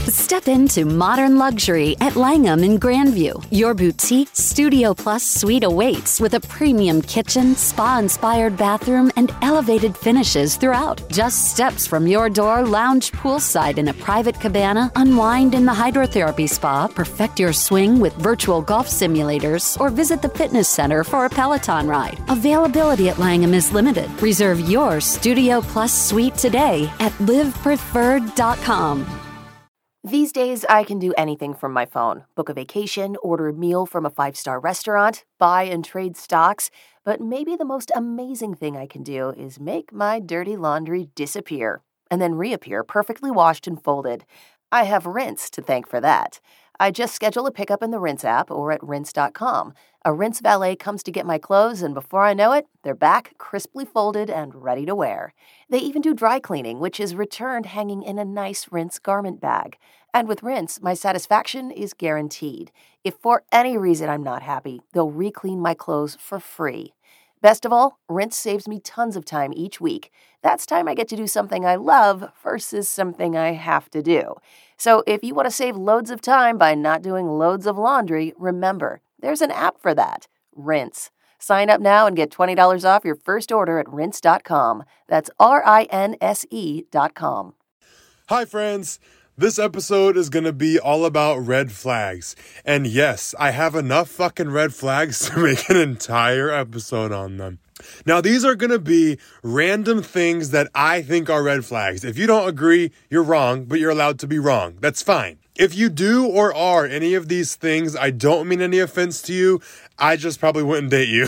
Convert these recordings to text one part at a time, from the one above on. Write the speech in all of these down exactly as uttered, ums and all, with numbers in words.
Step into modern luxury at Langham in Grandview. Your boutique Studio Plus suite awaits with a premium kitchen, spa-inspired bathroom, and elevated finishes throughout. Just steps from your door, lounge poolside in a private cabana, unwind in the hydrotherapy spa, perfect your swing with virtual golf simulators, or visit the fitness center for a Peloton ride. Availability at Langham is limited. Reserve your Studio Plus suite today at live preferred dot com. These days, I can do anything from my phone. Book a vacation, order a meal from a five-star restaurant, buy and trade stocks. But maybe the most amazing thing I can do is make my dirty laundry disappear and then reappear perfectly washed and folded. I have Rinse to thank for that. I just schedule a pickup in the Rinse app or at rinse dot com. A Rinse valet comes to get my clothes, and before I know it, they're back, crisply folded and ready to wear. They even do dry cleaning, which is returned hanging in a nice Rinse garment bag. And with Rinse, my satisfaction is guaranteed. If for any reason I'm not happy, they'll re-clean my clothes for free. Best of all, Rinse saves me tons of time each week. That's time I get to do something I love versus something I have to do. So if you want to save loads of time by not doing loads of laundry, remember, there's an app for that, Rinse. Sign up now and get twenty dollars off your first order at rinse dot com. That's R I N S E dot com. Hi, friends. This episode is going to be all about red flags. And yes, I have enough fucking red flags to make an entire episode on them. Now, these are going to be random things that I think are red flags. If you don't agree, you're wrong, but you're allowed to be wrong. That's fine. If you do or are any of these things, I don't mean any offense to you. I just probably wouldn't date you.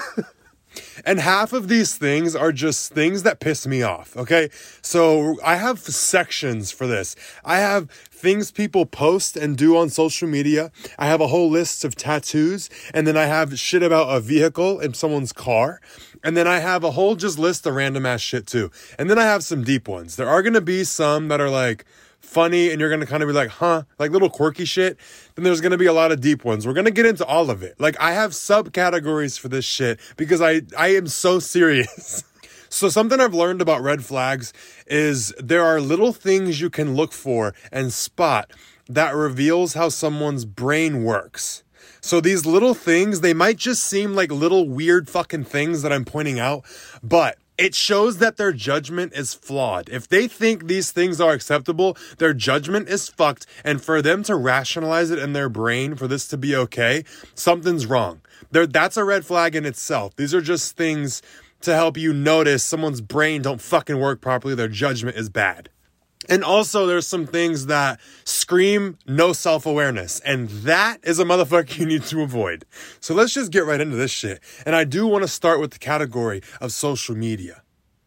And half of these things are just things that piss me off, okay? So I have sections for this. I have things people post and do on social media. I have a whole list of tattoos. And then I have shit about a vehicle in someone's car. And then I have a whole just list of random ass shit too. And then I have some deep ones. There are going to be some that are like funny and you're going to kind of be like, huh, like little quirky shit. Then there's going to be a lot of deep ones. We're going to get into all of it. Like I have subcategories for this shit because I, I am so serious. So something I've learned about red flags is there are little things you can look for and spot that reveals how someone's brain works. So these little things, they might just seem like little weird fucking things that I'm pointing out, but it shows that their judgment is flawed. If they think these things are acceptable, their judgment is fucked. And for them to rationalize it in their brain, for this to be okay, something's wrong. They're, that's a red flag in itself. These are just things to help you notice someone's brain don't fucking work properly. Their judgment is bad. And also there's some things that scream no self-awareness. And that is a motherfucker you need to avoid. So let's just get right into this shit. And I do want to start with the category of social media.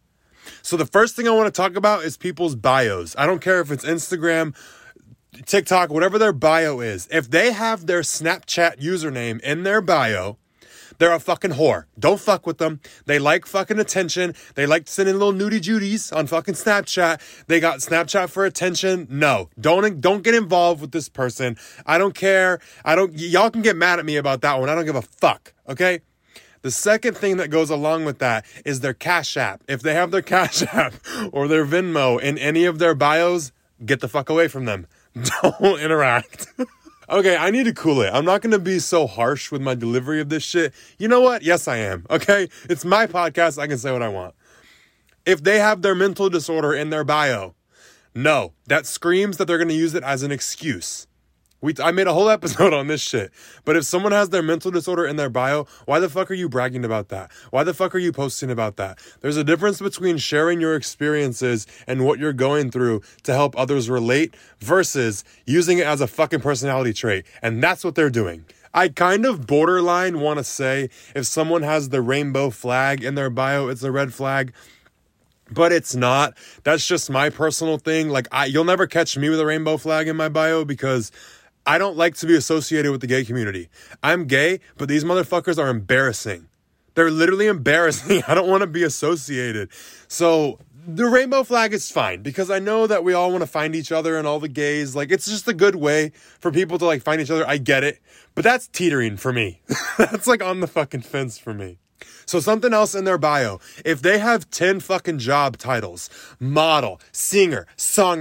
So the first thing I want to talk about is people's bios. I don't care if it's Instagram, TikTok, whatever their bio is. If they have their Snapchat username in their bio, they're a fucking whore. Don't fuck with them. They like fucking attention. They like sending little nudie judies on fucking Snapchat. They got Snapchat for attention. No, don't, don't get involved with this person. I don't care. I don't, y'all can get mad at me about that one. I don't give a fuck. Okay. The second thing that goes along with that is their Cash App. If they have their Cash App or their Venmo in any of their bios, get the fuck away from them. Don't interact. Okay, I need to cool it. I'm not going to be so harsh with my delivery of this shit. You know what? Yes, I am. Okay? It's my podcast. I can say what I want. If they have their mental disorder in their bio, no, that screams that they're going to use it as an excuse. We, I made a whole episode on this shit. But if someone has their mental disorder in their bio, why the fuck are you bragging about that? Why the fuck are you posting about that? There's a difference between sharing your experiences and what you're going through to help others relate versus using it as a fucking personality trait. And that's what they're doing. I kind of borderline want to say if someone has the rainbow flag in their bio, it's a red flag. But it's not. That's just my personal thing. Like, I, you'll never catch me with a rainbow flag in my bio because I don't like to be associated with the gay community. I'm gay, but these motherfuckers are embarrassing. They're literally embarrassing. I don't want to be associated. So the rainbow flag is fine because I know that we all want to find each other and all the gays. Like, it's just a good way for people to like find each other. I get it. But that's teetering for me. That's like on the fucking fence for me. So something else in their bio. If they have ten fucking job titles, model, singer, songwriter,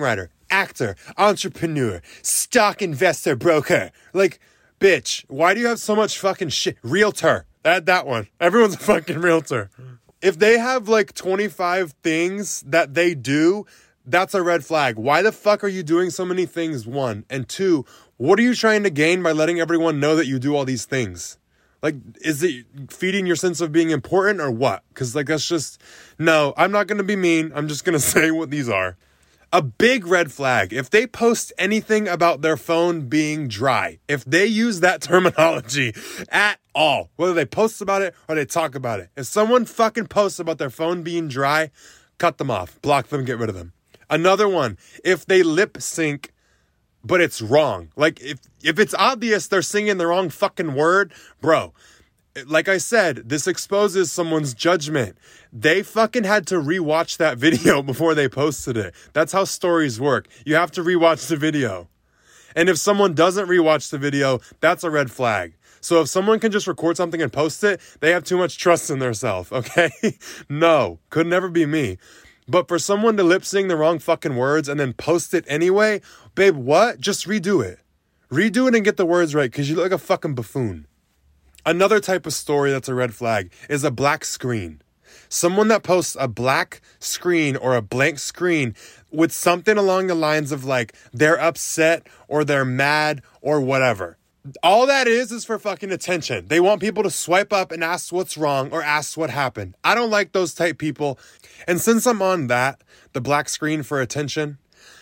actor, entrepreneur, stock investor, broker. Like, bitch, why do you have so much fucking shit? Realtor. Add that one. Everyone's a fucking realtor. If they have like twenty-five things that they do, that's a red flag. Why the fuck are you doing so many things? One. And two, what are you trying to gain by letting everyone know that you do all these things? Like, is it feeding your sense of being important or what? Because, like, that's just... No, I'm not going to be mean. I'm just going to say what these are. A big red flag. If they post anything about their phone being dry, if they use that terminology at all, whether they post about it or they talk about it, if someone fucking posts about their phone being dry, cut them off. Block them, get rid of them. Another one, if they lip sync, but it's wrong. Like, if, if it's obvious they're singing the wrong fucking word, bro, like I said, this exposes someone's judgment. They fucking had to rewatch that video before they posted it. That's how stories work. You have to rewatch the video. And if someone doesn't rewatch the video, that's a red flag. So if someone can just record something and post it, they have too much trust in themselves, okay? No, could never be me. But for someone to lip sing the wrong fucking words and then post it anyway, babe, what? Just redo it. Redo it and get the words right, because you look like a fucking buffoon. Another type of story that's a red flag is a black screen. Someone that posts a black screen or a blank screen with something along the lines of like, they're upset or they're mad or whatever. All that is is for fucking attention. They want people to swipe up and ask what's wrong or ask what happened. I don't like those type people. And since I'm on that, the black screen for attention,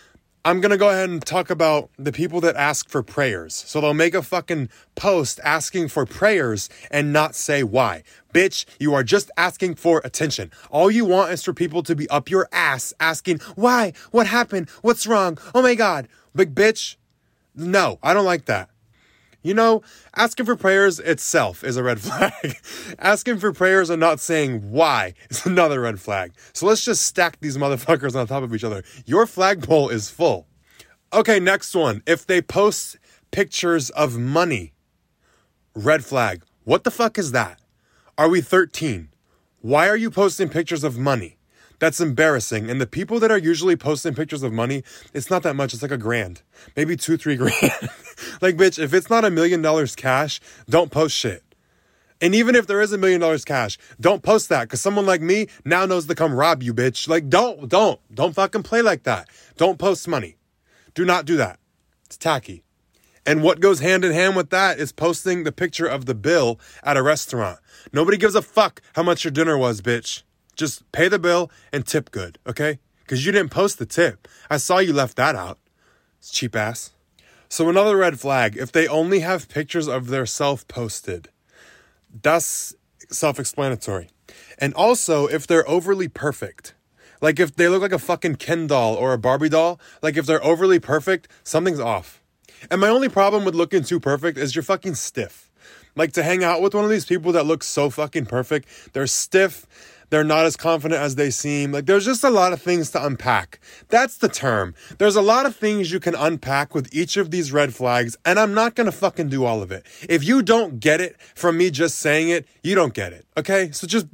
I'm going to go ahead and talk about the people that ask for prayers. So they'll make a fucking post asking for prayers and not say why. Bitch, you are just asking for attention. All you want is for people to be up your ass asking, why? What happened? What's wrong? Oh my God. Big bitch. No, I don't like that. You know, asking for prayers itself is a red flag. Asking for prayers and not saying why is another red flag. So let's just stack these motherfuckers on top of each other. Your flagpole is full. Okay, next one. If they post pictures of money, red flag. What the fuck is that? Are we thirteen? Why are you posting pictures of money? That's embarrassing. And the people that are usually posting pictures of money, it's not that much. It's like a grand, maybe two, three grand. Like, bitch, if it's not a million dollars cash, don't post shit. And even if there is a million dollars cash, don't post that. Because someone like me now knows to come rob you, bitch. Like, don't, don't, don't fucking play like that. Don't post money. Do not do that. It's tacky. And what goes hand in hand with that is posting the picture of the bill at a restaurant. Nobody gives a fuck how much your dinner was, bitch. Just pay the bill and tip good, okay? Because you didn't post the tip. I saw you left that out. It's cheap ass. So another red flag, if they only have pictures of their self posted, that's self-explanatory. And also, if they're overly perfect, like if they look like a fucking Ken doll or a Barbie doll, like if they're overly perfect, something's off. And my only problem with looking too perfect is you're fucking stiff. Like to hang out with one of these people that look so fucking perfect, they're stiff. They're not as confident as they seem. Like, there's just a lot of things to unpack. That's the term. There's a lot of things you can unpack with each of these red flags, and I'm not going to fucking do all of it. If you don't get it from me just saying it, you don't get it, okay? So just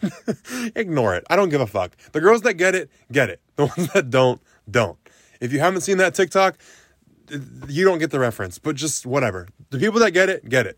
ignore it. I don't give a fuck. The girls that get it, get it. The ones that don't, don't. If you haven't seen that TikTok, you don't get the reference, but just whatever. The people that get it, get it.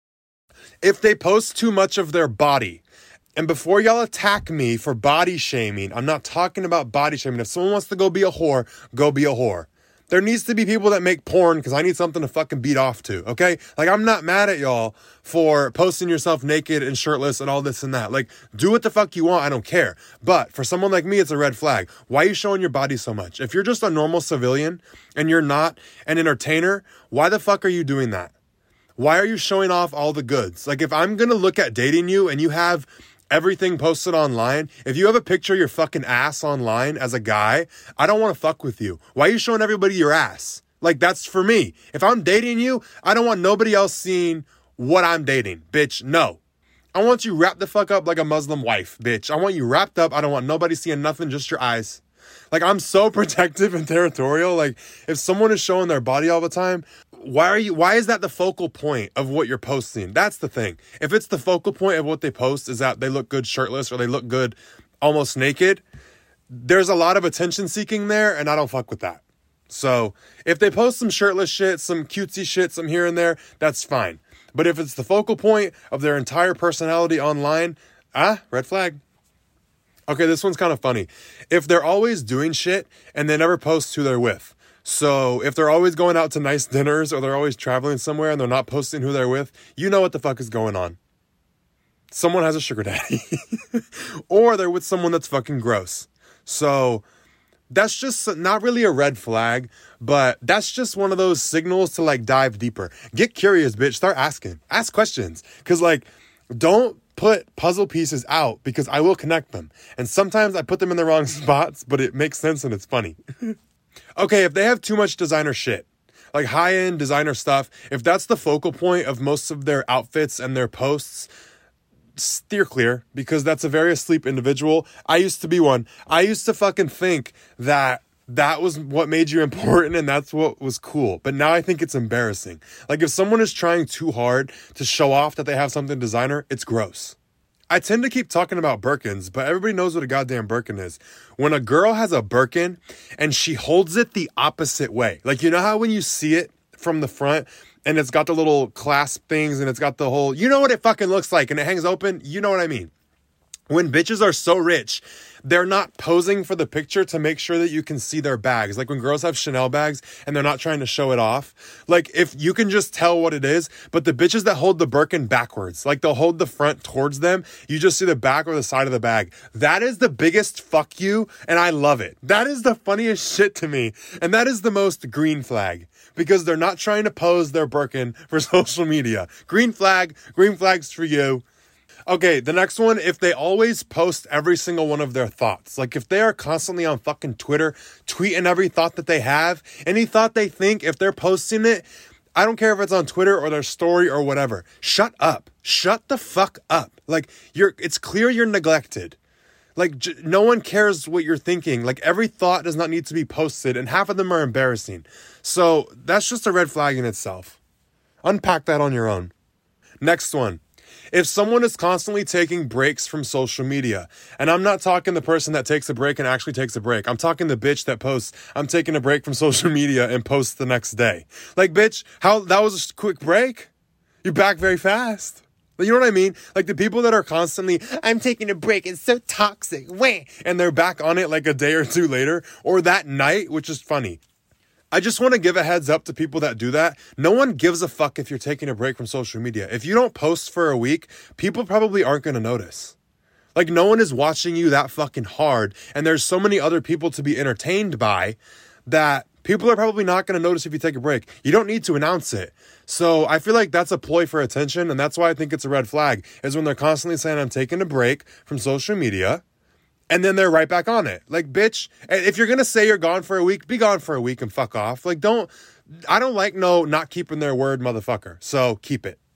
If they post too much of their body, and before y'all attack me for body shaming, I'm not talking about body shaming. If someone wants to go be a whore, go be a whore. There needs to be people that make porn because I need something to fucking beat off to, okay? Like, I'm not mad at y'all for posting yourself naked and shirtless and all this and that. Like, do what the fuck you want. I don't care. But for someone like me, it's a red flag. Why are you showing your body so much? If you're just a normal civilian and you're not an entertainer, why the fuck are you doing that? Why are you showing off all the goods? Like, if I'm going to look at dating you and you have everything posted online, if you have a picture of your fucking ass online as a guy, I don't want to fuck with you. Why are you showing everybody your ass? Like, that's for me. If I'm dating you, I don't want nobody else seeing what I'm dating. Bitch, no. I want you wrapped the fuck up like a Muslim wife, bitch. I want you wrapped up. I don't want nobody seeing nothing, just your eyes. Like, I'm so protective and territorial. Like, if someone is showing their body all the time, why are you, why is that the focal point of what you're posting? That's the thing. If it's the focal point of what they post is that they look good shirtless or they look good almost naked, there's a lot of attention seeking there, and I don't fuck with that. So if they post some shirtless shit, some cutesy shit, some here and there, that's fine. But if it's the focal point of their entire personality online, ah, red flag. Okay, this one's kind of funny. If they're always doing shit and they never post who they're with. So if they're always going out to nice dinners or they're always traveling somewhere and they're not posting who they're with, you know what the fuck is going on. Someone has a sugar daddy. Or they're with someone that's fucking gross. So that's just not really a red flag, but that's just one of those signals to like dive deeper. Get curious, bitch. Start asking. Ask questions. Because like, don't put puzzle pieces out because I will connect them. And sometimes I put them in the wrong spots, but it makes sense and it's funny. Okay, if they have too much designer shit, like high-end designer stuff, if that's the focal point of most of their outfits and their posts, steer clear because that's a very asleep individual. I used to be one. I used to fucking think that that was what made you important and that's what was cool. But now I think it's embarrassing. Like if someone is trying too hard to show off that they have something designer, it's gross. I tend to keep talking about Birkins, but everybody knows what a goddamn Birkin is. When a girl has a Birkin and she holds it the opposite way, like you know how when you see it from the front and it's got the little clasp things and it's got the whole, you know what it fucking looks like and it hangs open, you know what I mean? When bitches are so rich, they're not posing for the picture to make sure that you can see their bags. Like when girls have Chanel bags and they're not trying to show it off. Like if you can just tell what it is, but the bitches that hold the Birkin backwards, like they'll hold the front towards them. You just see the back or the side of the bag. That is the biggest fuck you. And I love it. That is the funniest shit to me. And that is the most green flag because they're not trying to pose their Birkin for social media. Green flag, green flags for you. Okay, the next one, if they always post every single one of their thoughts, like if they are constantly on fucking Twitter, tweeting every thought that they have, any thought they think, if they're posting it, I don't care if it's on Twitter or their story or whatever, shut up. Shut the fuck up. Like, you're, it's clear you're neglected. Like, j- no one cares what you're thinking. Like, every thought does not need to be posted, and half of them are embarrassing. So, that's just a red flag in itself. Unpack that on your own. Next one. If someone is constantly taking breaks from social media, and I'm not talking the person that takes a break and actually takes a break. I'm talking the bitch that posts, I'm taking a break from social media and posts the next day. Like, bitch, how that was a quick break? You're back very fast. You know what I mean? Like the people that are constantly, I'm taking a break, it's so toxic, wah, and they're back on it like a day or two later, or that night, which is funny. I just want to give a heads up to people that do that. No one gives a fuck if you're taking a break from social media. If you don't post for a week, people probably aren't going to notice. Like no one is watching you that fucking hard. And there's so many other people to be entertained by that people are probably not going to notice if you take a break. You don't need to announce it. So I feel like that's a ploy for attention. And that's why I think it's a red flag is when they're constantly saying I'm taking a break from social media. And then they're right back on it. Like, bitch, if you're going to say you're gone for a week, be gone for a week and fuck off. Like, don't, I don't like no not keeping their word motherfucker. So keep it.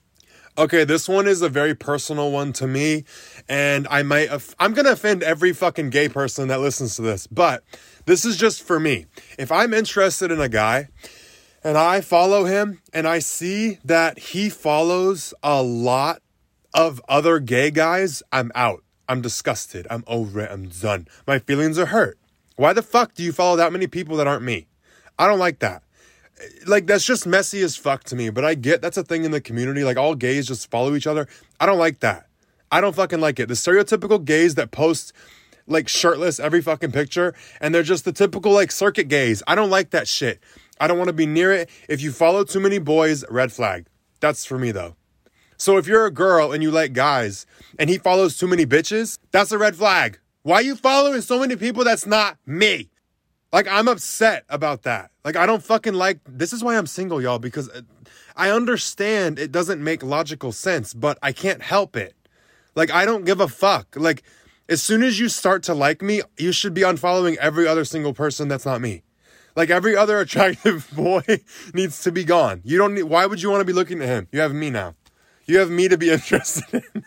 Okay, this one is a very personal one to me. And I might, I'm going to offend every fucking gay person that listens to this. But this is just for me. If I'm interested in a guy and I follow him and I see that he follows a lot of other gay guys, I'm out. I'm disgusted. I'm over it. I'm done. My feelings are hurt. Why the fuck do you follow that many people that aren't me? I don't like that. Like, that's just messy as fuck to me. But I get that's a thing in the community. Like, all gays just follow each other. I don't like that. I don't fucking like it. The stereotypical gays that post, like, shirtless every fucking picture. And they're just the typical, like, circuit gays. I don't like that shit. I don't want to be near it. If you follow too many boys, red flag. That's for me, though. So if you're a girl and you like guys and he follows too many bitches, that's a red flag. Why are you following so many people that's not me? Like, I'm upset about that. Like, I don't fucking like, this is why I'm single, y'all, because I understand it doesn't make logical sense, but I can't help it. Like, I don't give a fuck. Like, as soon as you start to like me, you should be unfollowing every other single person that's not me. Like, every other attractive boy needs to be gone. You don't need, why would you want to be looking at him? You have me now. You have me to be interested in.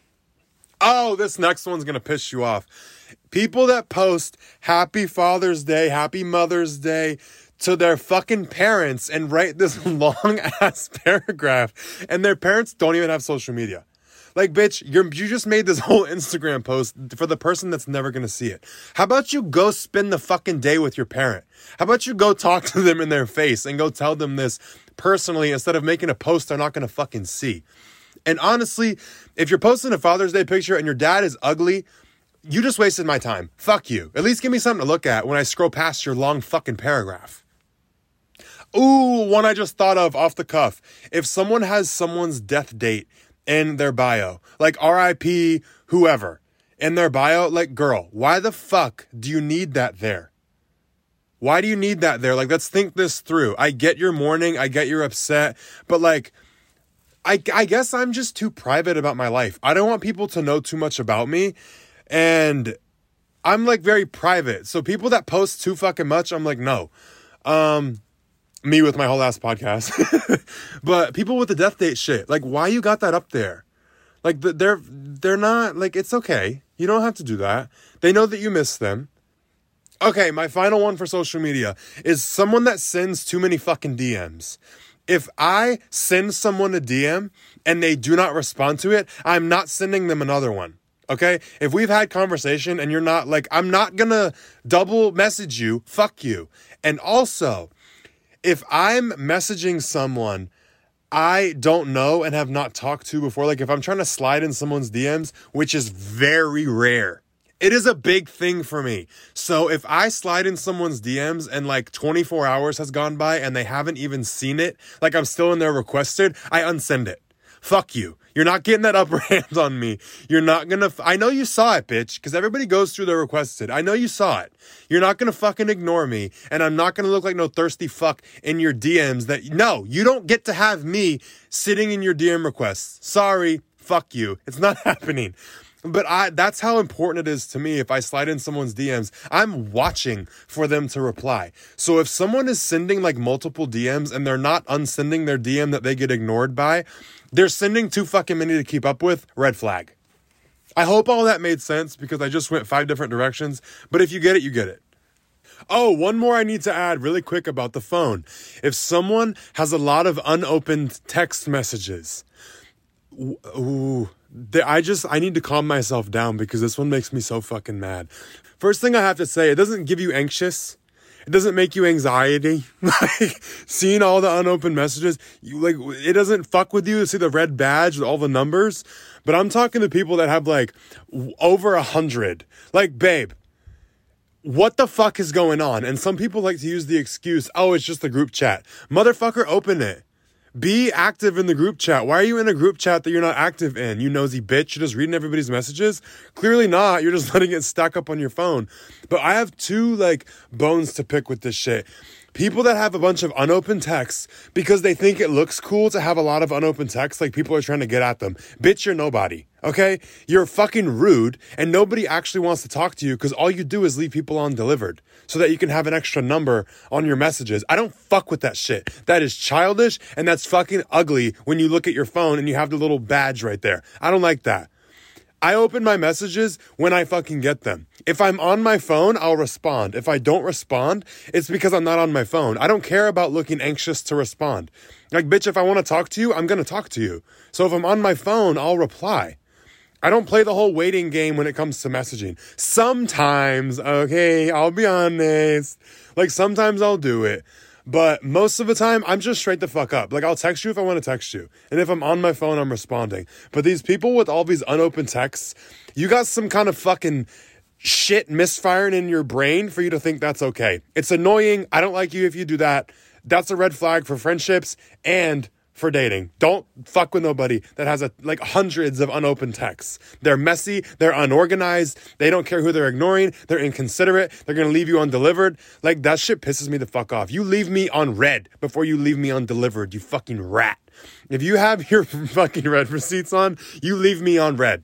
Oh, this next one's going to piss you off. People that post Happy Father's Day, Happy Mother's Day to their fucking parents and write this long ass paragraph, and their parents don't even have social media. Like, bitch, you're, you just made this whole Instagram post for the person that's never going to see it. How about you go spend the fucking day with your parent? How about you go talk to them in their face and go tell them this personally instead of making a post they're not going to fucking see? And honestly, if you're posting a Father's Day picture and your dad is ugly, you just wasted my time. Fuck you. At least give me something to look at when I scroll past your long fucking paragraph. Ooh, one I just thought of off the cuff. If someone has someone's death date in their bio, like R I P whoever, in their bio, like, girl, why the fuck do you need that there? Why do you need that there? Like, let's think this through. I get you're mourning, I get you're upset, but like, I, I guess I'm just too private about my life. I don't want people to know too much about me, and I'm like very private. So people that post too fucking much, I'm like, no. Um... Me with my whole ass podcast. But people with the death date shit, like, why you got that up there? Like, they're, they're not, like, it's okay. You don't have to do that. They know that you miss them. Okay, my final one for social media is someone that sends too many fucking D Ms. If I send someone a D M and they do not respond to it, I'm not sending them another one. Okay? If we've had conversation and you're not, like, I'm not gonna double message you, fuck you. And also, if I'm messaging someone I don't know and have not talked to before, like if I'm trying to slide in someone's D Ms, which is very rare, it is a big thing for me. So if I slide in someone's D Ms and like twenty-four hours has gone by and they haven't even seen it, like I'm still in their requested, I unsend it. Fuck you. You're not getting that upper hand on me. You're not gonna, f- I know you saw it, bitch, because everybody goes through their requested. I know you saw it. You're not gonna fucking ignore me, and I'm not gonna look like no thirsty fuck in your D Ms that, no, you don't get to have me sitting in your D M requests. Sorry, fuck you. It's not happening. But I that's how important it is to me. If I slide in someone's D Ms, I'm watching for them to reply. So if someone is sending like multiple D Ms and they're not unsending their D M that they get ignored by, they're sending too fucking many to keep up with, red flag. I hope all that made sense because I just went five different directions. But if you get it, you get it. Oh, one more I need to add really quick about the phone. If someone has a lot of unopened text messages, ooh, I just, I need to calm myself down because this one makes me so fucking mad. First thing I have to say, it doesn't give you anxious. It doesn't make you anxiety. Like, seeing all the unopened messages, you like, it doesn't fuck with you to see the red badge with all the numbers. But I'm talking to people that have like over a hundred. Like, babe, what the fuck is going on? And some people like to use the excuse, oh, it's just the group chat. Motherfucker, open it. Be active in the group chat. Why are you in a group chat that you're not active in? You nosy bitch. You're just reading everybody's messages? Clearly not. You're just letting it stack up on your phone. But I have two, like, bones to pick with this shit. People that have a bunch of unopened texts because they think it looks cool to have a lot of unopened texts, like people are trying to get at them. Bitch, you're nobody, okay? You're fucking rude, and nobody actually wants to talk to you because all you do is leave people undelivered so that you can have an extra number on your messages. I don't fuck with that shit. That is childish, and that's fucking ugly when you look at your phone and you have the little badge right there. I don't like that. I open my messages when I fucking get them. If I'm on my phone, I'll respond. If I don't respond, it's because I'm not on my phone. I don't care about looking anxious to respond. Like, bitch, if I want to talk to you, I'm going to talk to you. So if I'm on my phone, I'll reply. I don't play the whole waiting game when it comes to messaging. Sometimes, okay, I'll be honest. Like, sometimes I'll do it. But most of the time, I'm just straight the fuck up. Like, I'll text you if I want to text you. And if I'm on my phone, I'm responding. But these people with all these unopened texts, you got some kind of fucking shit misfiring in your brain for you to think that's okay. It's annoying. I don't like you if you do that. That's a red flag for friendships and for dating. Don't fuck with nobody that has a, like hundreds of unopened texts. They're messy. They're unorganized. They don't care who they're ignoring. They're inconsiderate. They're going to leave you undelivered. Like, that shit pisses me the fuck off. You leave me on red before you leave me undelivered, you fucking rat. If you have your fucking red receipts on, you leave me on red.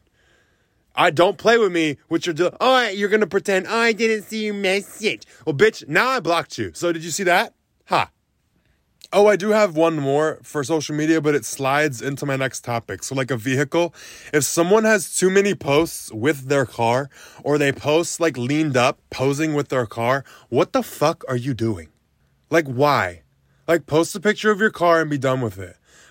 I don't play with me with your, de- oh, you're going to pretend, oh, I didn't see your message. Well, bitch, now I blocked you. So did you see that? Ha. Oh, I do have one more for social media, but it slides into my next topic. So like a vehicle, if someone has too many posts with their car, or they post like leaned up, posing with their car, what the fuck are you doing? Like, why? Like, post a picture of your car and be done with it.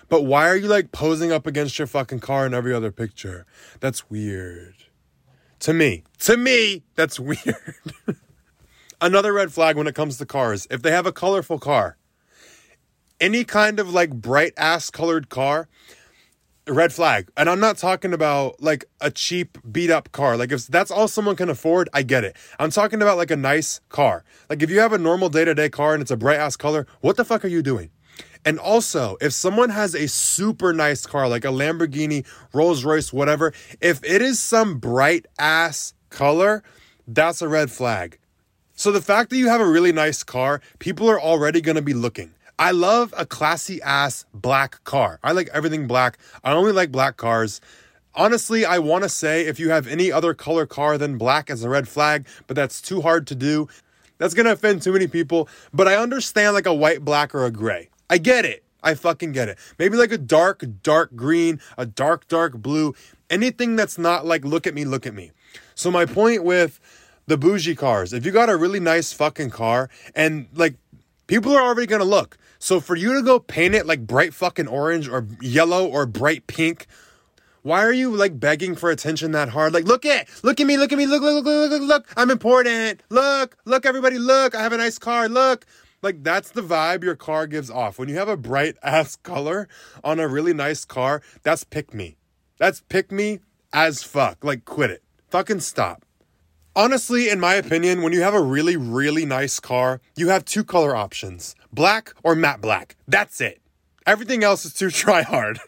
But why are you like posing up against your fucking car in every other picture? That's weird. To me. To me, that's weird. Another red flag when it comes to cars. If they have a colorful car, any kind of like bright ass colored car, red flag. And I'm not talking about like a cheap beat up car. Like if that's all someone can afford, I get it. I'm talking about like a nice car. Like if you have a normal day-to-day car and it's a bright ass color, what the fuck are you doing? And also, if someone has a super nice car, like a Lamborghini, Rolls Royce, whatever, if it is some bright ass color, that's a red flag. So the fact that you have a really nice car, people are already going to be looking. I love a classy ass black car. I like everything black. I only like black cars. Honestly, I want to say if you have any other color car than black as a red flag, but that's too hard to do. That's going to offend too many people. But I understand like a white, black, or a gray. I get it. I fucking get it. Maybe like a dark, dark green, a dark, dark blue. Anything that's not like, look at me, look at me. So my point with the bougie cars, if you got a really nice fucking car and like people are already going to look. So for you to go paint it like bright fucking orange or yellow or bright pink, why are you like begging for attention that hard? Like, look at, look at me, look at me, look, look, look, look, look, look. I'm important. Look, look, everybody, look. I have a nice car. Look. Like, that's the vibe your car gives off. When you have a bright ass color on a really nice car, that's pick me. That's pick me as fuck. Like, quit it. Fucking stop. Honestly, in my opinion, when you have a really, really nice car, you have two color options. Black or matte black. That's it. Everything else is too try hard.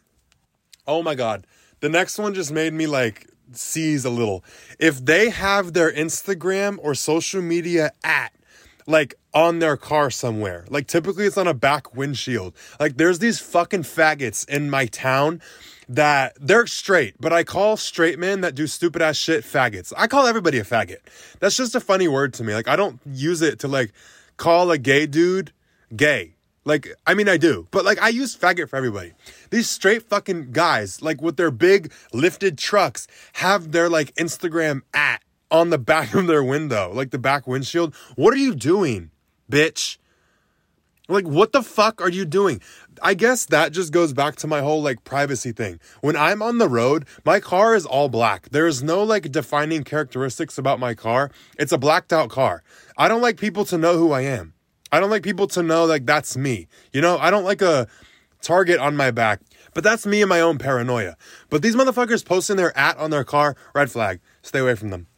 Oh my God. The next one just made me like seize a little. If they have their Instagram or social media at like on their car somewhere, like typically it's on a back windshield. Like there's these fucking faggots in my town that they're straight, but I call straight men that do stupid ass shit faggots. I call everybody a faggot. That's just a funny word to me. Like I don't use it to like call a gay dude gay. Like, I mean, I do, but like I use faggot for everybody. These straight fucking guys, like with their big lifted trucks, have their like Instagram at on the back of their window, like the back windshield. What are you doing, bitch? Like, what the fuck are you doing? I guess that just goes back to my whole like privacy thing. When I'm on the road, my car is all black. There is no like defining characteristics about my car. It's a blacked out car. I don't like people to know who I am. I don't like people to know like that's me. You know, I don't like a target on my back, but that's me and my own paranoia. But these motherfuckers posting their at on their car, red flag. Stay away from them.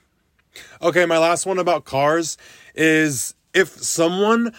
Okay, my last one about cars is if someone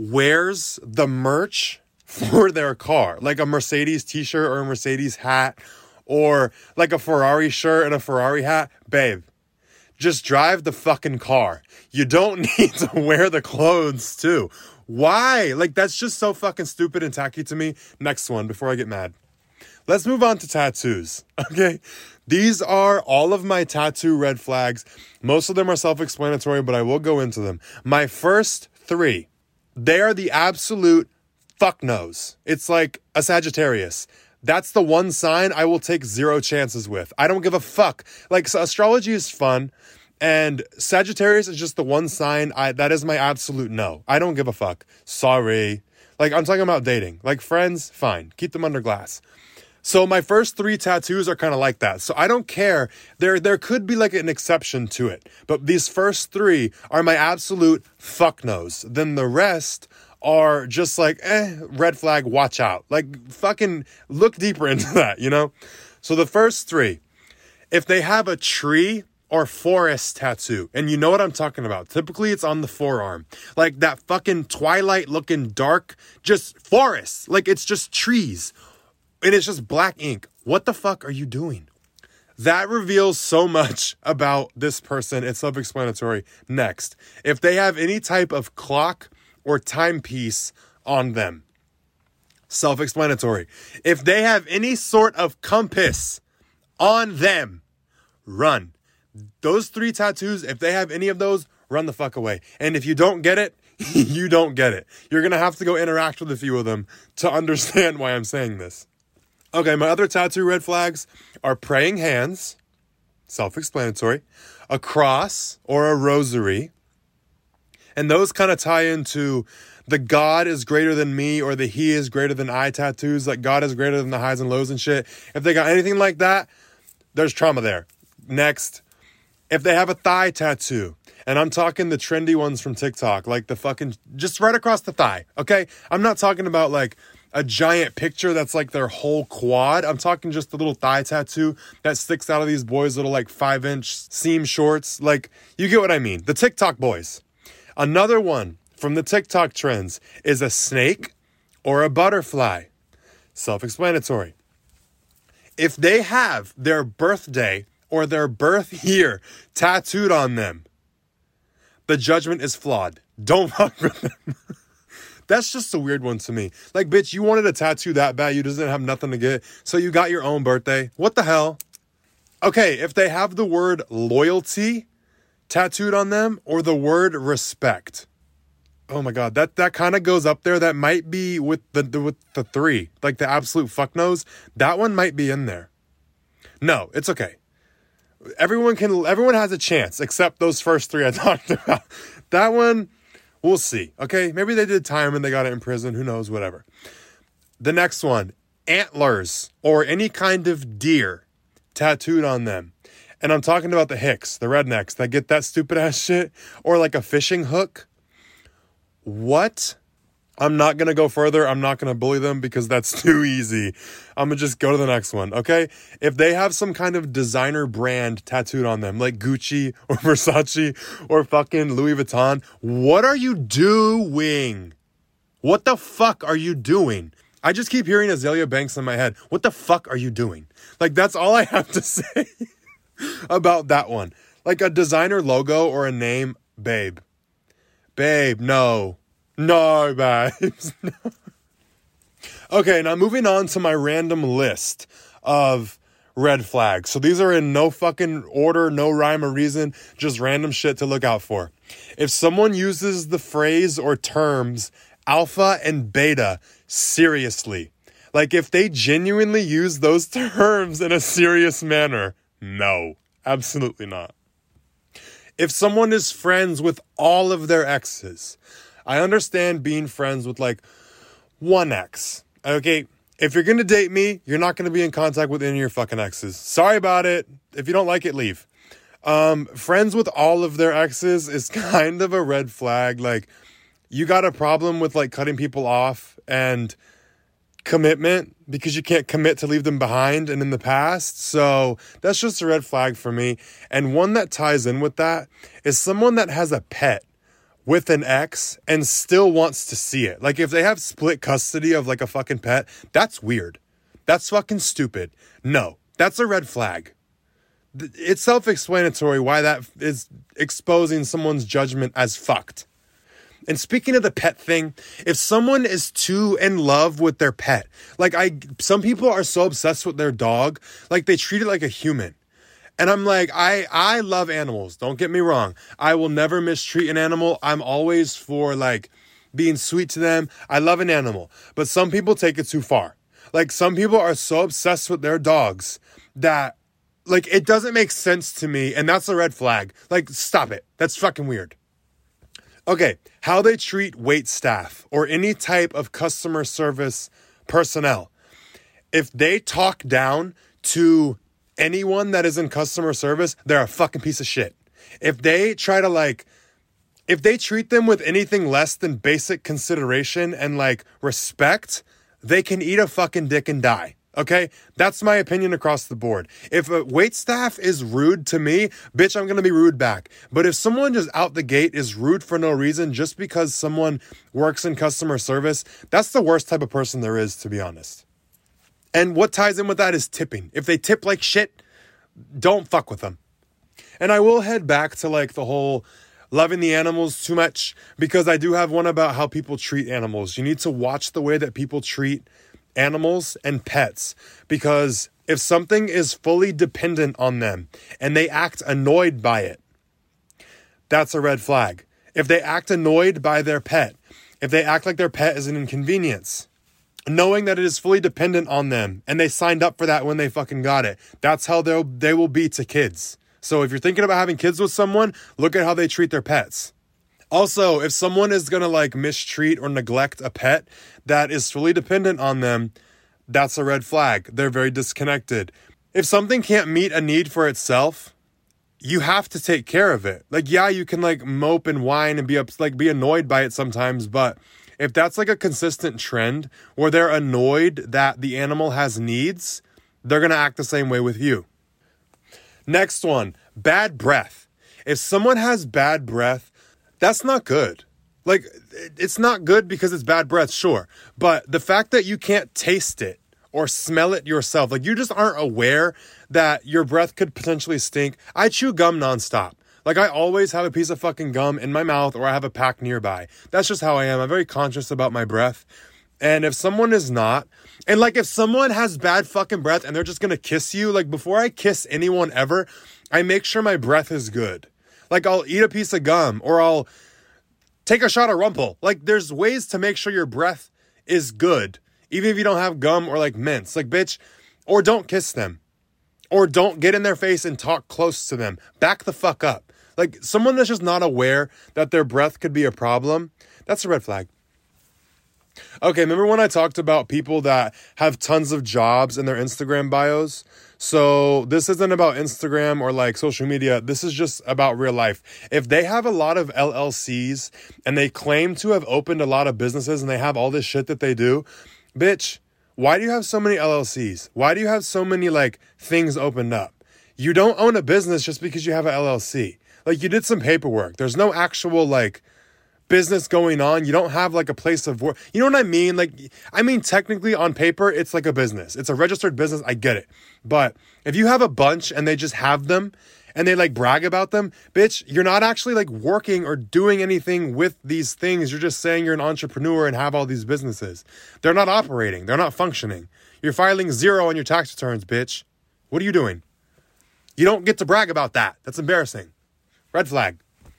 wears the merch for their car, like a Mercedes t-shirt or a Mercedes hat or like a Ferrari shirt and a Ferrari hat, babe, just drive the fucking car. You don't need to wear the clothes too. Why? Like, that's just so fucking stupid and tacky to me. Next one before I get mad. Let's move on to tattoos, okay? These are all of my tattoo red flags. Most of them are self-explanatory, but I will go into them. My first three, they are the absolute fuck nos. It's like a Sagittarius. That's the one sign I will take zero chances with. I don't give a fuck. Like, so astrology is fun, and Sagittarius is just the one sign I that is my absolute no. I don't give a fuck. Sorry. Like, I'm talking about dating. Like, friends, fine. Keep them under glass. So my first three tattoos are kind of like that. So I don't care. There there could be like an exception to it. But these first three are my absolute fuck nos. Then the rest are just like, eh, red flag, watch out. Like, fucking look deeper into that, you know? So the first three, if they have a tree or forest tattoo, and you know what I'm talking about. Typically it's on the forearm. Like that fucking Twilight looking dark, just forest. Like it's just trees. And it's just black ink. What the fuck are you doing? That reveals so much about this person. It's self-explanatory. Next, if they have any type of clock or timepiece on them, self-explanatory. If they have any sort of compass on them, run. Those three tattoos, if they have any of those, run the fuck away. And if you don't get it, you don't get it. You're going to have to go interact with a few of them to understand why I'm saying this. Okay, my other tattoo red flags are praying hands, self-explanatory, a cross or a rosary, and those kind of tie into the God is greater than me or the he is greater than I tattoos, like God is greater than the highs and lows and shit. If they got anything like that, there's trauma there. Next, if they have a thigh tattoo, and I'm talking the trendy ones from TikTok, like the fucking, just right across the thigh, okay? I'm not talking about like a giant picture that's like their whole quad. I'm talking just the little thigh tattoo that sticks out of these boys' little like five inch seam shorts. Like, you get what I mean. The TikTok boys. Another one from the TikTok trends is a snake or a butterfly. Self-explanatory. If they have their birthday or their birth year tattooed on them, the judgment is flawed. Don't fuck with them. That's just a weird one to me. Like, bitch, you wanted a tattoo that bad, you didn't have nothing to get, so you got your own birthday. What the hell? Okay, if they have the word loyalty tattooed on them or the word respect. Oh my God, that, that kind of goes up there. That might be with the, the with the three, like the absolute fuck nose. That one might be in there. No, it's okay. Everyone can, everyone has a chance except those first three I talked about. That one, we'll see. Okay, maybe they did time and they got it in prison. Who knows? Whatever. The next one, antlers or any kind of deer tattooed on them. And I'm talking about the hicks, the rednecks that get that stupid ass shit, or like a fishing hook. What? I'm not going to go further. I'm not going to bully them because that's too easy. I'm going to just go to the next one, okay? If they have some kind of designer brand tattooed on them, like Gucci or Versace or fucking Louis Vuitton, what are you doing? What the fuck are you doing? I just keep hearing Azalea Banks in my head. What the fuck are you doing? Like, that's all I have to say about that one. Like a designer logo or a name, babe. Babe, no. No, babes. No. Okay, now moving on to my random list of red flags. So these are in no fucking order, no rhyme or reason, just random shit to look out for. If someone uses the phrase or terms alpha and beta seriously, like if they genuinely use those terms in a serious manner, no, absolutely not. If someone is friends with all of their exes, I understand being friends with like one ex. Okay, if you're going to date me, you're not going to be in contact with any of your fucking exes. Sorry about it. If you don't like it, leave. Um, friends with all of their exes is kind of a red flag. Like, you got a problem with like cutting people off and commitment because you can't commit to leave them behind and in the past. So that's just a red flag for me. And one that ties in with that is someone that has a pet with an ex and still wants to see it. Like if they have split custody of like a fucking pet, that's weird. That's fucking stupid. No, that's a red flag. It's self-explanatory why that is exposing someone's judgment as fucked. And speaking of the pet thing, if someone is too in love with their pet, like I, some people are so obsessed with their dog, like they treat it like a human. And I'm like, I, I love animals. Don't get me wrong. I will never mistreat an animal. I'm always for like being sweet to them. I love an animal, but some people take it too far. Like some people are so obsessed with their dogs that like, it doesn't make sense to me. And that's a red flag. Like, stop it. That's fucking weird. Okay. How they treat wait staff or any type of customer service personnel. If they talk down to anyone that is in customer service, they're a fucking piece of shit. If they try to like, if they treat them with anything less than basic consideration and like respect, they can eat a fucking dick and die. Okay? That's my opinion across the board. If a wait staff is rude to me, bitch, I'm going to be rude back. But if someone just out the gate is rude for no reason just because someone works in customer service, that's the worst type of person there is, to be honest. And what ties in with that is tipping. If they tip like shit, don't fuck with them. And I will head back to like the whole loving the animals too much because I do have one about how people treat animals. You need to watch the way that people treat animals and pets because if something is fully dependent on them and they act annoyed by it, that's a red flag. If they act annoyed by their pet, if they act like their pet is an inconvenience, knowing that it is fully dependent on them and they signed up for that when they fucking got it. That's how they'll, they will be to kids. So if you're thinking about having kids with someone, look at how they treat their pets. Also, if someone is going to like mistreat or neglect a pet that is fully dependent on them, that's a red flag. They're very disconnected. If something can't meet a need for itself, you have to take care of it. Like, yeah, you can like mope and whine and be up, like be annoyed by it sometimes, but if that's like a consistent trend where they're annoyed that the animal has needs, they're going to act the same way with you. Next one, bad breath. If someone has bad breath, that's not good. Like, it's not good because it's bad breath, sure. But the fact that you can't taste it or smell it yourself, like you just aren't aware that your breath could potentially stink. I chew gum nonstop. Like, I always have a piece of fucking gum in my mouth or I have a pack nearby. That's just how I am. I'm very conscious about my breath. And if someone is not, and like if someone has bad fucking breath and they're just gonna kiss you, like before I kiss anyone ever, I make sure my breath is good. Like, I'll eat a piece of gum or I'll take a shot of Rumple. Like, there's ways to make sure your breath is good, even if you don't have gum or like mints. Like, bitch, or don't kiss them. Or don't get in their face and talk close to them. Back the fuck up. Like, someone that's just not aware that their breath could be a problem, that's a red flag. Okay, remember when I talked about people that have tons of jobs in their Instagram bios? So this isn't about Instagram or like social media. This is just about real life. If they have a lot of L L Cs and they claim to have opened a lot of businesses and they have all this shit that they do, bitch, why do you have so many L L Cs? Why do you have so many like things opened up? You don't own a business just because you have an L L C. Like, you did some paperwork. There's no actual like business going on. You don't have like a place of work. You know what I mean? Like, I mean, technically on paper, it's like a business. It's a registered business. I get it. But if you have a bunch and they just have them and they like brag about them, bitch, you're not actually like working or doing anything with these things. You're just saying you're an entrepreneur and have all these businesses. They're not operating. They're not functioning. You're filing zero on your tax returns, bitch. What are you doing? You don't get to brag about that. That's embarrassing. Red flag.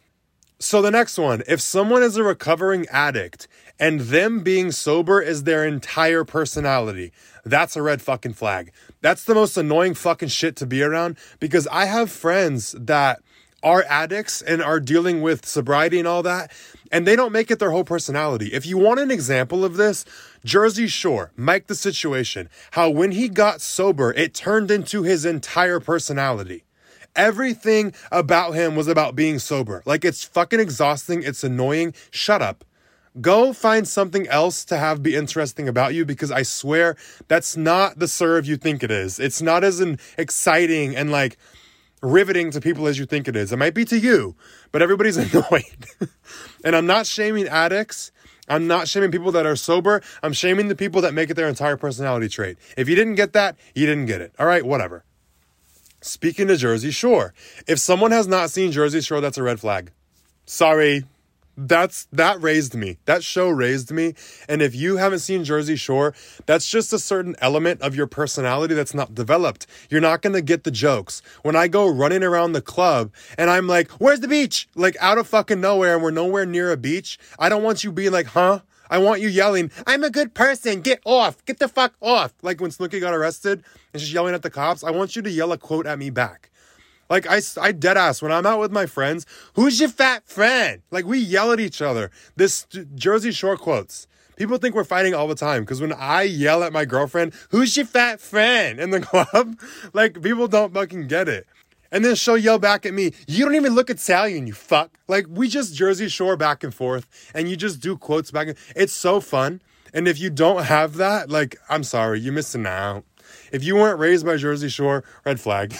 So the next one, if someone is a recovering addict and them being sober is their entire personality, that's a red fucking flag. That's the most annoying fucking shit to be around, because I have friends that are addicts and are dealing with sobriety and all that, and they don't make it their whole personality. If you want an example of this, Jersey Shore, Mike the Situation, how when he got sober, it turned into his entire personality. Everything about him was about being sober. Like, it's fucking exhausting. It's annoying. Shut up. Go find something else to have be interesting about you, because I swear that's not the serve you think it is. It's not as an exciting and like riveting to people as you think it is. It might be to you, but everybody's annoyed. And I'm not shaming addicts. I'm not shaming people that are sober. I'm shaming the people that make it their entire personality trait. If you didn't get that, you didn't get it. All right, whatever. Speaking of Jersey Shore, if someone has not seen Jersey Shore, that's a red flag. Sorry. That's, that raised me. That show raised me. And if you haven't seen Jersey Shore, that's just a certain element of your personality that's not developed. You're not going to get the jokes. When I go running around the club and I'm like, where's the beach? Like, out of fucking nowhere, and we're nowhere near a beach. I don't want you being like, huh? I want you yelling, I'm a good person. Get off. Get the fuck off. Like when Snooki got arrested and she's yelling at the cops, I want you to yell a quote at me back. Like, I, I dead ass, when I'm out with my friends, who's your fat friend? Like, we yell at each other. This Jersey Shore quotes. People think we're fighting all the time, because when I yell at my girlfriend, who's your fat friend in the club? Like, people don't fucking get it. And then she'll yell back at me, you don't even look Italian, you fuck. Like, we just Jersey Shore back and forth, and you just do quotes back and it's so fun. And if you don't have that, like, I'm sorry, you're missing out. If you weren't raised by Jersey Shore, red flag.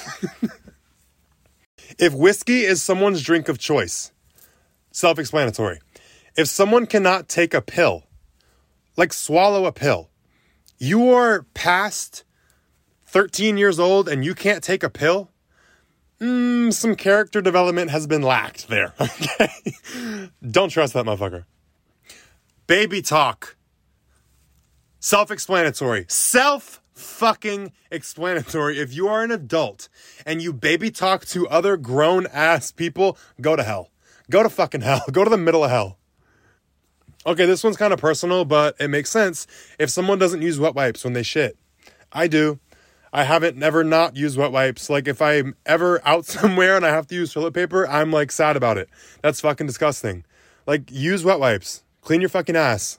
If whiskey is someone's drink of choice, self-explanatory. If someone cannot take a pill, like swallow a pill, you are past thirteen years old and you can't take a pill, mm, some character development has been lacked there. Okay? Don't trust that motherfucker. Baby talk. Self-explanatory. Self fucking explanatory. If you are an adult and you baby talk to other grown ass people, go to hell. Go to fucking hell. Go to the middle of hell. Okay, this one's kind of personal, but it makes sense. If someone doesn't use wet wipes when they shit, I do. I haven't never not used wet wipes. Like, if I'm ever out somewhere and I have to use toilet paper, I'm like sad about it. That's fucking disgusting. Like, use wet wipes. Clean your fucking ass.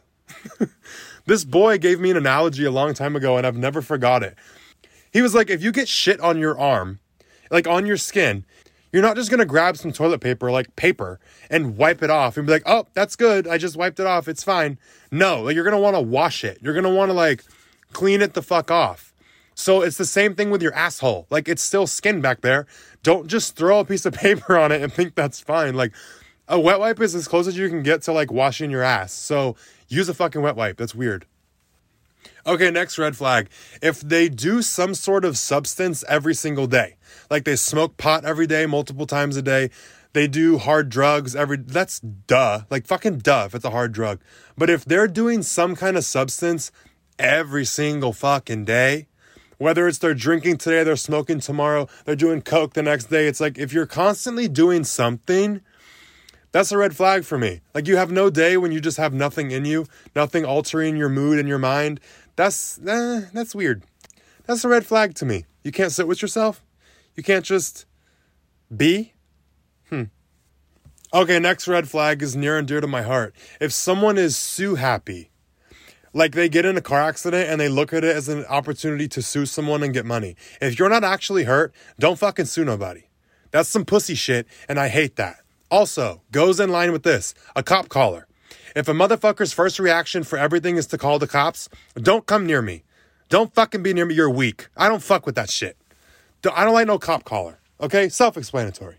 This boy gave me an analogy a long time ago, and I've never forgot it. He was like, if you get shit on your arm, like on your skin, you're not just going to grab some toilet paper, like paper, and wipe it off and be like, oh, that's good. I just wiped it off. It's fine. No, like, you're going to want to wash it. You're going to want to, like, clean it the fuck off. So it's the same thing with your asshole. Like, it's still skin back there. Don't just throw a piece of paper on it and think that's fine. Like, a wet wipe is as close as you can get to, like, washing your ass. So use a fucking wet wipe. That's weird. Okay, next red flag. If they do some sort of substance every single day, like they smoke pot every day, multiple times a day, they do hard drugs every, that's duh, like fucking duh if it's a hard drug. But if they're doing some kind of substance every single fucking day, whether it's they're drinking today, they're smoking tomorrow, they're doing coke the next day, it's like if you're constantly doing something, that's a red flag for me. Like, you have no day when you just have nothing in you, nothing altering your mood and your mind. That's, eh, that's weird. That's a red flag to me. You can't sit with yourself? You can't just be? Hmm. Okay, next red flag is near and dear to my heart. If someone is sue happy, like they get in a car accident and they look at it as an opportunity to sue someone and get money. If you're not actually hurt, don't fucking sue nobody. That's some pussy shit, and I hate that. Also, goes in line with this, a cop caller. If a motherfucker's first reaction for everything is to call the cops, don't come near me. Don't fucking be near me, you're weak. I don't fuck with that shit. I don't like no cop caller, okay? Self-explanatory.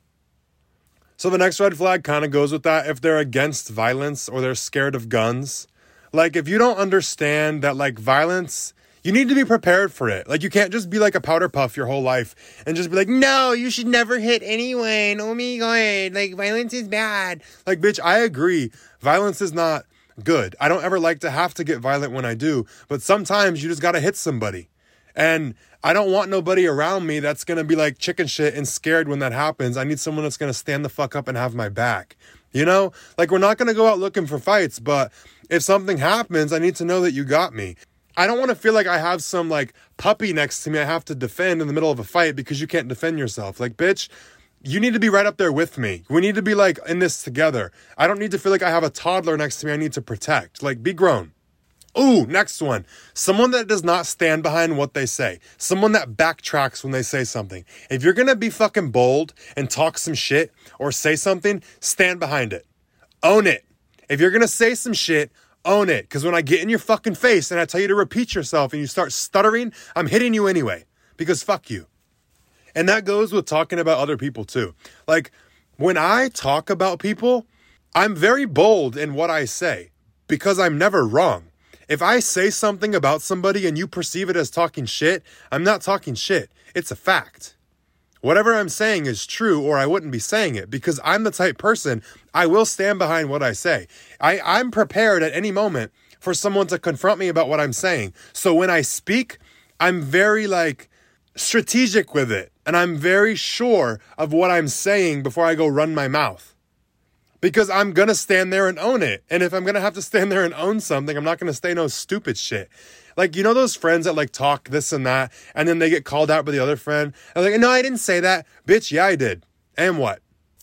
So the next red flag kind of goes with that. If they're against violence or they're scared of guns, like if you don't understand that like violence, you need to be prepared for it. Like, you can't just be like a powder puff your whole life and just be like, no, you should never hit anyone. Oh my God, like, violence is bad. Like, bitch, I agree. Violence is not good. I don't ever like to have to get violent when I do, but sometimes you just got to hit somebody. And I don't want nobody around me that's going to be like chicken shit and scared when that happens. I need someone that's going to stand the fuck up and have my back. You know, like, we're not going to go out looking for fights, but if something happens, I need to know that you got me. I don't want to feel like I have some like puppy next to me I have to defend in the middle of a fight because you can't defend yourself. Like, bitch, you need to be right up there with me. We need to be like in this together. I don't need to feel like I have a toddler next to me I need to protect. Like, be grown. Ooh, next one. Someone that does not stand behind what they say. Someone that backtracks when they say something. If you're going to be fucking bold and talk some shit or say something, stand behind it. Own it. If you're going to say some shit, own it. Because when I get in your fucking face and I tell you to repeat yourself and you start stuttering, I'm hitting you anyway. Because fuck you. And that goes with talking about other people too. Like, when I talk about people, I'm very bold in what I say. Because I'm never wrong. If I say something about somebody and you perceive it as talking shit, I'm not talking shit. It's a fact. Whatever I'm saying is true, or I wouldn't be saying it, because I'm the type person, I will stand behind what I say. I, I'm prepared at any moment for someone to confront me about what I'm saying. So when I speak, I'm very like strategic with it. And I'm very sure of what I'm saying before I go run my mouth. Because I'm going to stand there and own it. And if I'm going to have to stand there and own something, I'm not going to say no stupid shit. Like, you know those friends that like talk this and that, and then they get called out by the other friend? And they're like, no, I didn't say that. Bitch, yeah, I did. And what?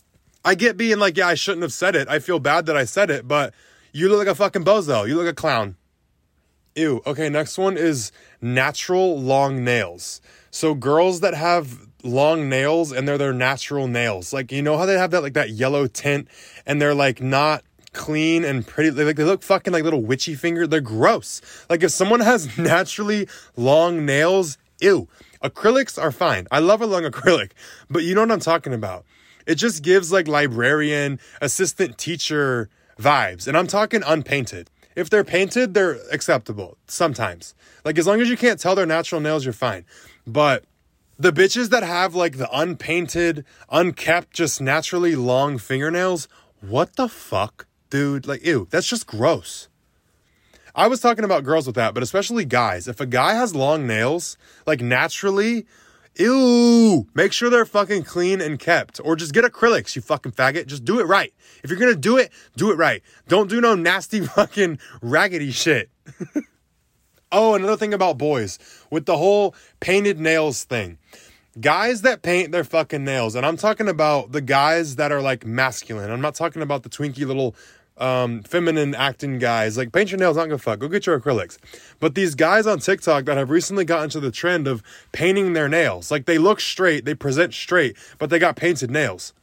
I get being like, yeah, I shouldn't have said it. I feel bad that I said it, but you look like a fucking bozo. You look like a clown. Ew. Okay, next one is natural long nails. So girls that have long nails and they're their natural nails. Like, you know how they have that like that yellow tint and they're like not clean and pretty, they like they look fucking like little witchy finger. They're gross. Like, if someone has naturally long nails, ew. Acrylics are fine. I love a long acrylic, but you know what I'm talking about. It just gives like librarian, assistant teacher vibes, and I'm talking unpainted. If they're painted, they're acceptable sometimes. Like, as long as you can't tell they're natural nails, you're fine. But the bitches that have like the unpainted, unkept, just naturally long fingernails, what the fuck, dude? Like, ew, that's just gross. I was talking about girls with that, but especially guys. If a guy has long nails, like naturally, ew, make sure they're fucking clean and kept. Or just get acrylics, you fucking faggot. Just do it right. If you're gonna do it, do it right. Don't do no nasty fucking raggedy shit. Oh, another thing about boys, with the whole painted nails thing. Guys that paint their fucking nails, and I'm talking about the guys that are like masculine. I'm not talking about the twinky little um, feminine acting guys. Like, paint your nails, not gonna fuck. Go get your acrylics. But these guys on TikTok that have recently gotten to the trend of painting their nails. Like, they look straight, they present straight, but they got painted nails.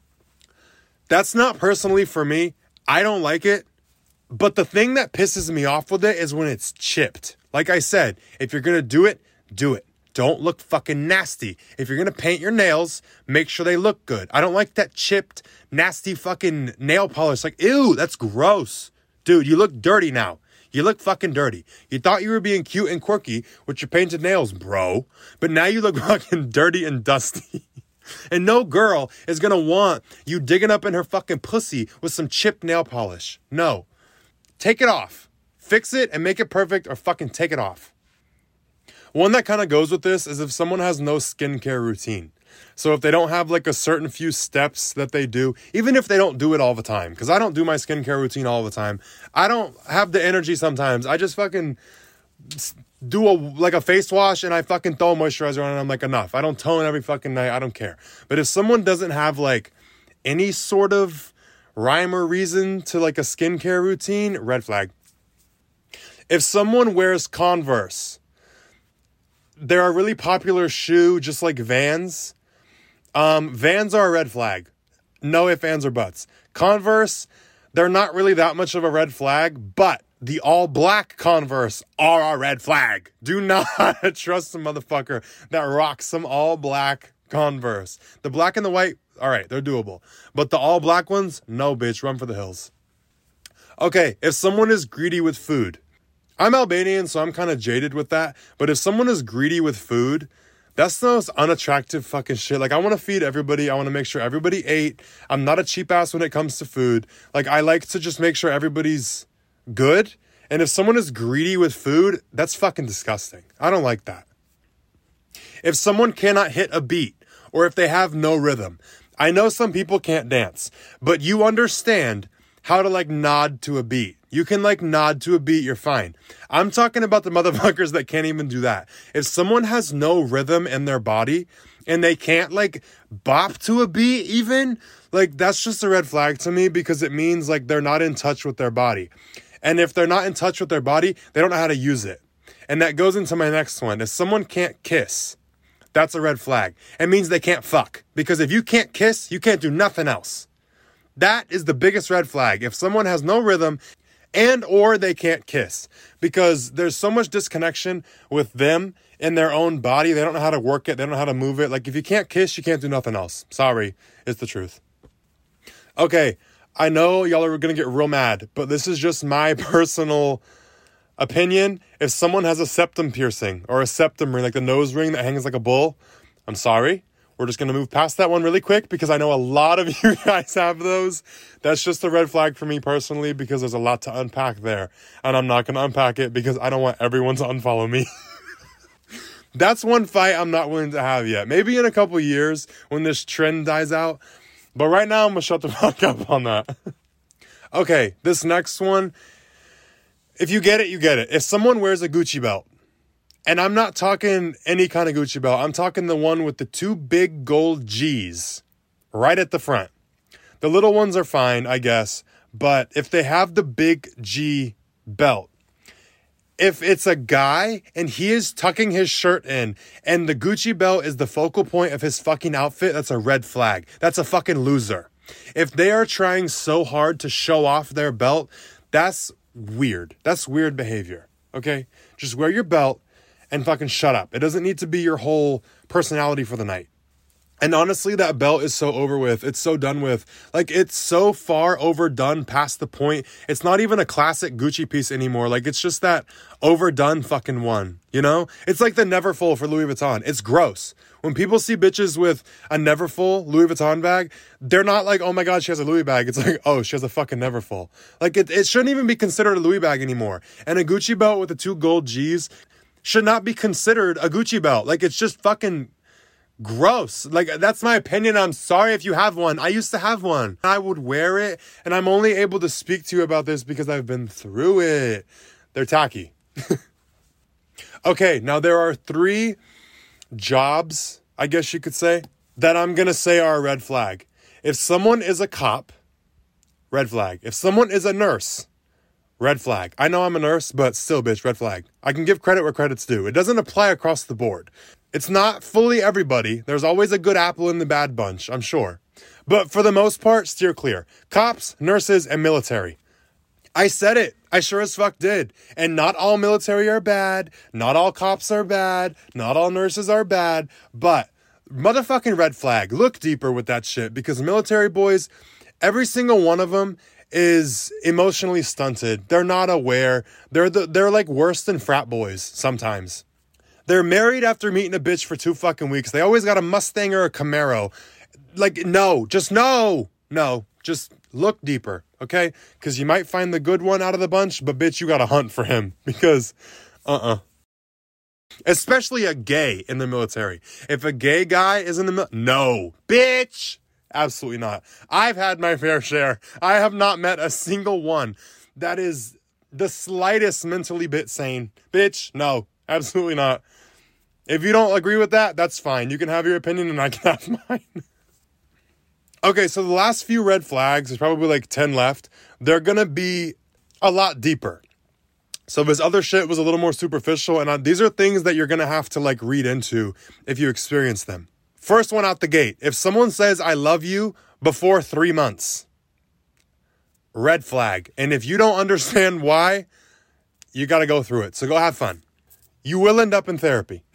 That's not personally for me. I don't like it. But the thing that pisses me off with it is when it's chipped. Like I said, if you're gonna do it, do it. Don't look fucking nasty. If you're going to paint your nails, make sure they look good. I don't like that chipped, nasty fucking nail polish. Like, ew, that's gross. Dude, you look dirty now. You look fucking dirty. You thought you were being cute and quirky with your painted nails, bro. But now you look fucking dirty and dusty. And no girl is going to want you digging up in her fucking pussy with some chipped nail polish. No. Take it off. Fix it and make it perfect, or fucking take it off. One that kind of goes with this is if someone has no skincare routine. So if they don't have like a certain few steps that they do, even if they don't do it all the time, because I don't do my skincare routine all the time. I don't have the energy sometimes. I just fucking do a like a face wash and I fucking throw moisturizer on and I'm like, enough. I don't tone every fucking night. I don't care. But if someone doesn't have like any sort of rhyme or reason to like a skincare routine, red flag. If someone wears Converse, they're a really popular shoe, just like Vans. Um, Vans are a red flag. No ifs, ands, or buts. Converse, they're not really that much of a red flag, but the all black Converse are a red flag. Do not trust a motherfucker that rocks some all black Converse. The black and the white, all right, they're doable. But the all black ones, no, bitch, run for the hills. Okay, if someone is greedy with food, I'm Albanian, so I'm kind of jaded with that. But if someone is greedy with food, that's the most unattractive fucking shit. Like, I want to feed everybody. I want to make sure everybody ate. I'm not a cheap ass when it comes to food. Like, I like to just make sure everybody's good. And if someone is greedy with food, that's fucking disgusting. I don't like that. If someone cannot hit a beat, or if they have no rhythm, I know some people can't dance, but you understand how to like nod to a beat. You can like nod to a beat, you're fine. I'm talking about the motherfuckers that can't even do that. If someone has no rhythm in their body and they can't like bop to a beat even, like that's just a red flag to me, because it means like they're not in touch with their body. And if they're not in touch with their body, they don't know how to use it. And that goes into my next one. If someone can't kiss, that's a red flag. It means they can't fuck. Because if you can't kiss, you can't do nothing else. That is the biggest red flag. If someone has no rhythm and or they can't kiss, because there's so much disconnection with them in their own body. They don't know how to work it. They don't know how to move it. Like, if you can't kiss, you can't do nothing else. Sorry, it's the truth. Okay, I know y'all are going to get real mad, but this is just my personal opinion. If someone has a septum piercing or a septum ring, like the nose ring that hangs like a bull, I'm sorry. We're just going to move past that one really quick, because I know a lot of you guys have those. That's just a red flag for me personally, because there's a lot to unpack there. And I'm not going to unpack it because I don't want everyone to unfollow me. That's one fight I'm not willing to have yet. Maybe in a couple years when this trend dies out. But right now I'm going to shut the fuck up on that. Okay, this next one. If you get it, you get it. If someone wears a Gucci belt, and I'm not talking any kind of Gucci belt. I'm talking the one with the two big gold G's right at the front. The little ones are fine, I guess. But if they have the big G belt, if it's a guy and he is tucking his shirt in and the Gucci belt is the focal point of his fucking outfit, that's a red flag. That's a fucking loser. If they are trying so hard to show off their belt, that's weird. That's weird behavior. Okay? Just wear your belt and fucking shut up. It doesn't need to be your whole personality for the night. And honestly, that belt is so over with. It's so done with. Like, it's so far overdone past the point. It's not even a classic Gucci piece anymore. Like, it's just that overdone fucking one, you know? It's like the Neverfull for Louis Vuitton. It's gross. When people see bitches with a Neverfull Louis Vuitton bag, they're not like, oh my God, she has a Louis bag. It's like, oh, she has a fucking Neverfull. Like, it, it shouldn't even be considered a Louis bag anymore. And a Gucci belt with the two gold G's should not be considered a Gucci belt. Like, it's just fucking gross. Like, that's my opinion. I'm sorry if you have one. I used to have one. I would wear it, and I'm only able to speak to you about this because I've been through it. They're tacky. Okay, now there are three jobs, I guess you could say, that I'm going to say are a red flag. If someone is a cop, red flag. If someone is a nurse, red flag. I know I'm a nurse, but still, bitch, red flag. I can give credit where credit's due. It doesn't apply across the board. It's not fully everybody. There's always a good apple in the bad bunch, I'm sure. But for the most part, steer clear. Cops, nurses, and military. I said it. I sure as fuck did. And not all military are bad. Not all cops are bad. Not all nurses are bad. But motherfucking red flag. Look deeper with that shit. Because military boys, every single one of them is emotionally stunted. They're not aware. They're the, they're like worse than frat boys sometimes. They're married after meeting a bitch for two fucking weeks. They always got a Mustang or a Camaro. Like, no. Just no. No. Just look deeper, okay? Because you might find the good one out of the bunch, but bitch, you gotta hunt for him. Because, uh-uh. Especially a gay in the military. If a gay guy is in the military, no. Bitch! Absolutely not. I've had my fair share. I have not met a single one that is the slightest mentally bit sane. Bitch, no. Absolutely not. If you don't agree with that, that's fine. You can have your opinion and I can have mine. Okay, so the last few red flags, there's probably like ten left. They're going to be a lot deeper. So this other shit was a little more superficial, and uh, these are things that you're going to have to like read into if you experience them. First one out the gate. If someone says, I love you before three months, red flag. And if you don't understand why, you got to go through it. So go have fun. You will end up in therapy.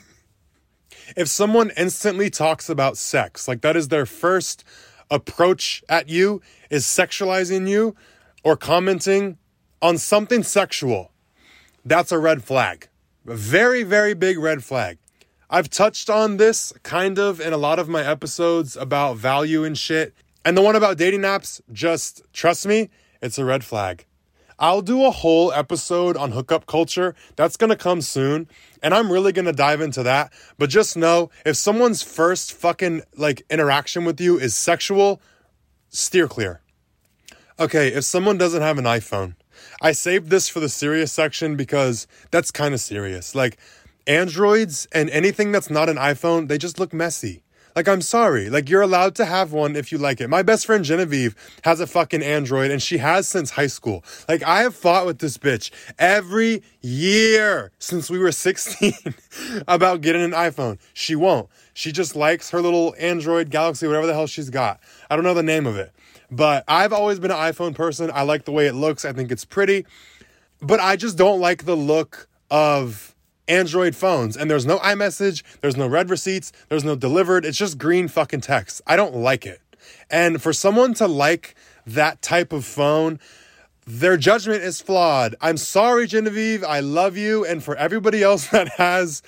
If someone instantly talks about sex, like that is their first approach at you, is sexualizing you or commenting on something sexual, that's a red flag. A very, very big red flag. I've touched on this kind of in a lot of my episodes about value and shit. And the one about dating apps, just trust me, it's a red flag. I'll do a whole episode on hookup culture. That's going to come soon. And I'm really going to dive into that. But just know, if someone's first fucking like interaction with you is sexual, steer clear. Okay, if someone doesn't have an iPhone, I saved this for the serious section because that's kind of serious. Like Androids and anything that's not an iPhone, they just look messy. Like, I'm sorry. Like, you're allowed to have one if you like it. My best friend Genevieve has a fucking Android, and she has since high school. Like, I have fought with this bitch every year since we were sixteen about getting an iPhone. She won't. She just likes her little Android Galaxy, whatever the hell she's got. I don't know the name of it. But I've always been an iPhone person. I like the way it looks. I think it's pretty. But I just don't like the look of Android phones. And there's no iMessage, there's no read receipts, there's no delivered. It's just green fucking text. I don't like it. And for someone to like that type of phone, their judgment is flawed. I'm sorry, Genevieve. I love you. And for everybody else that has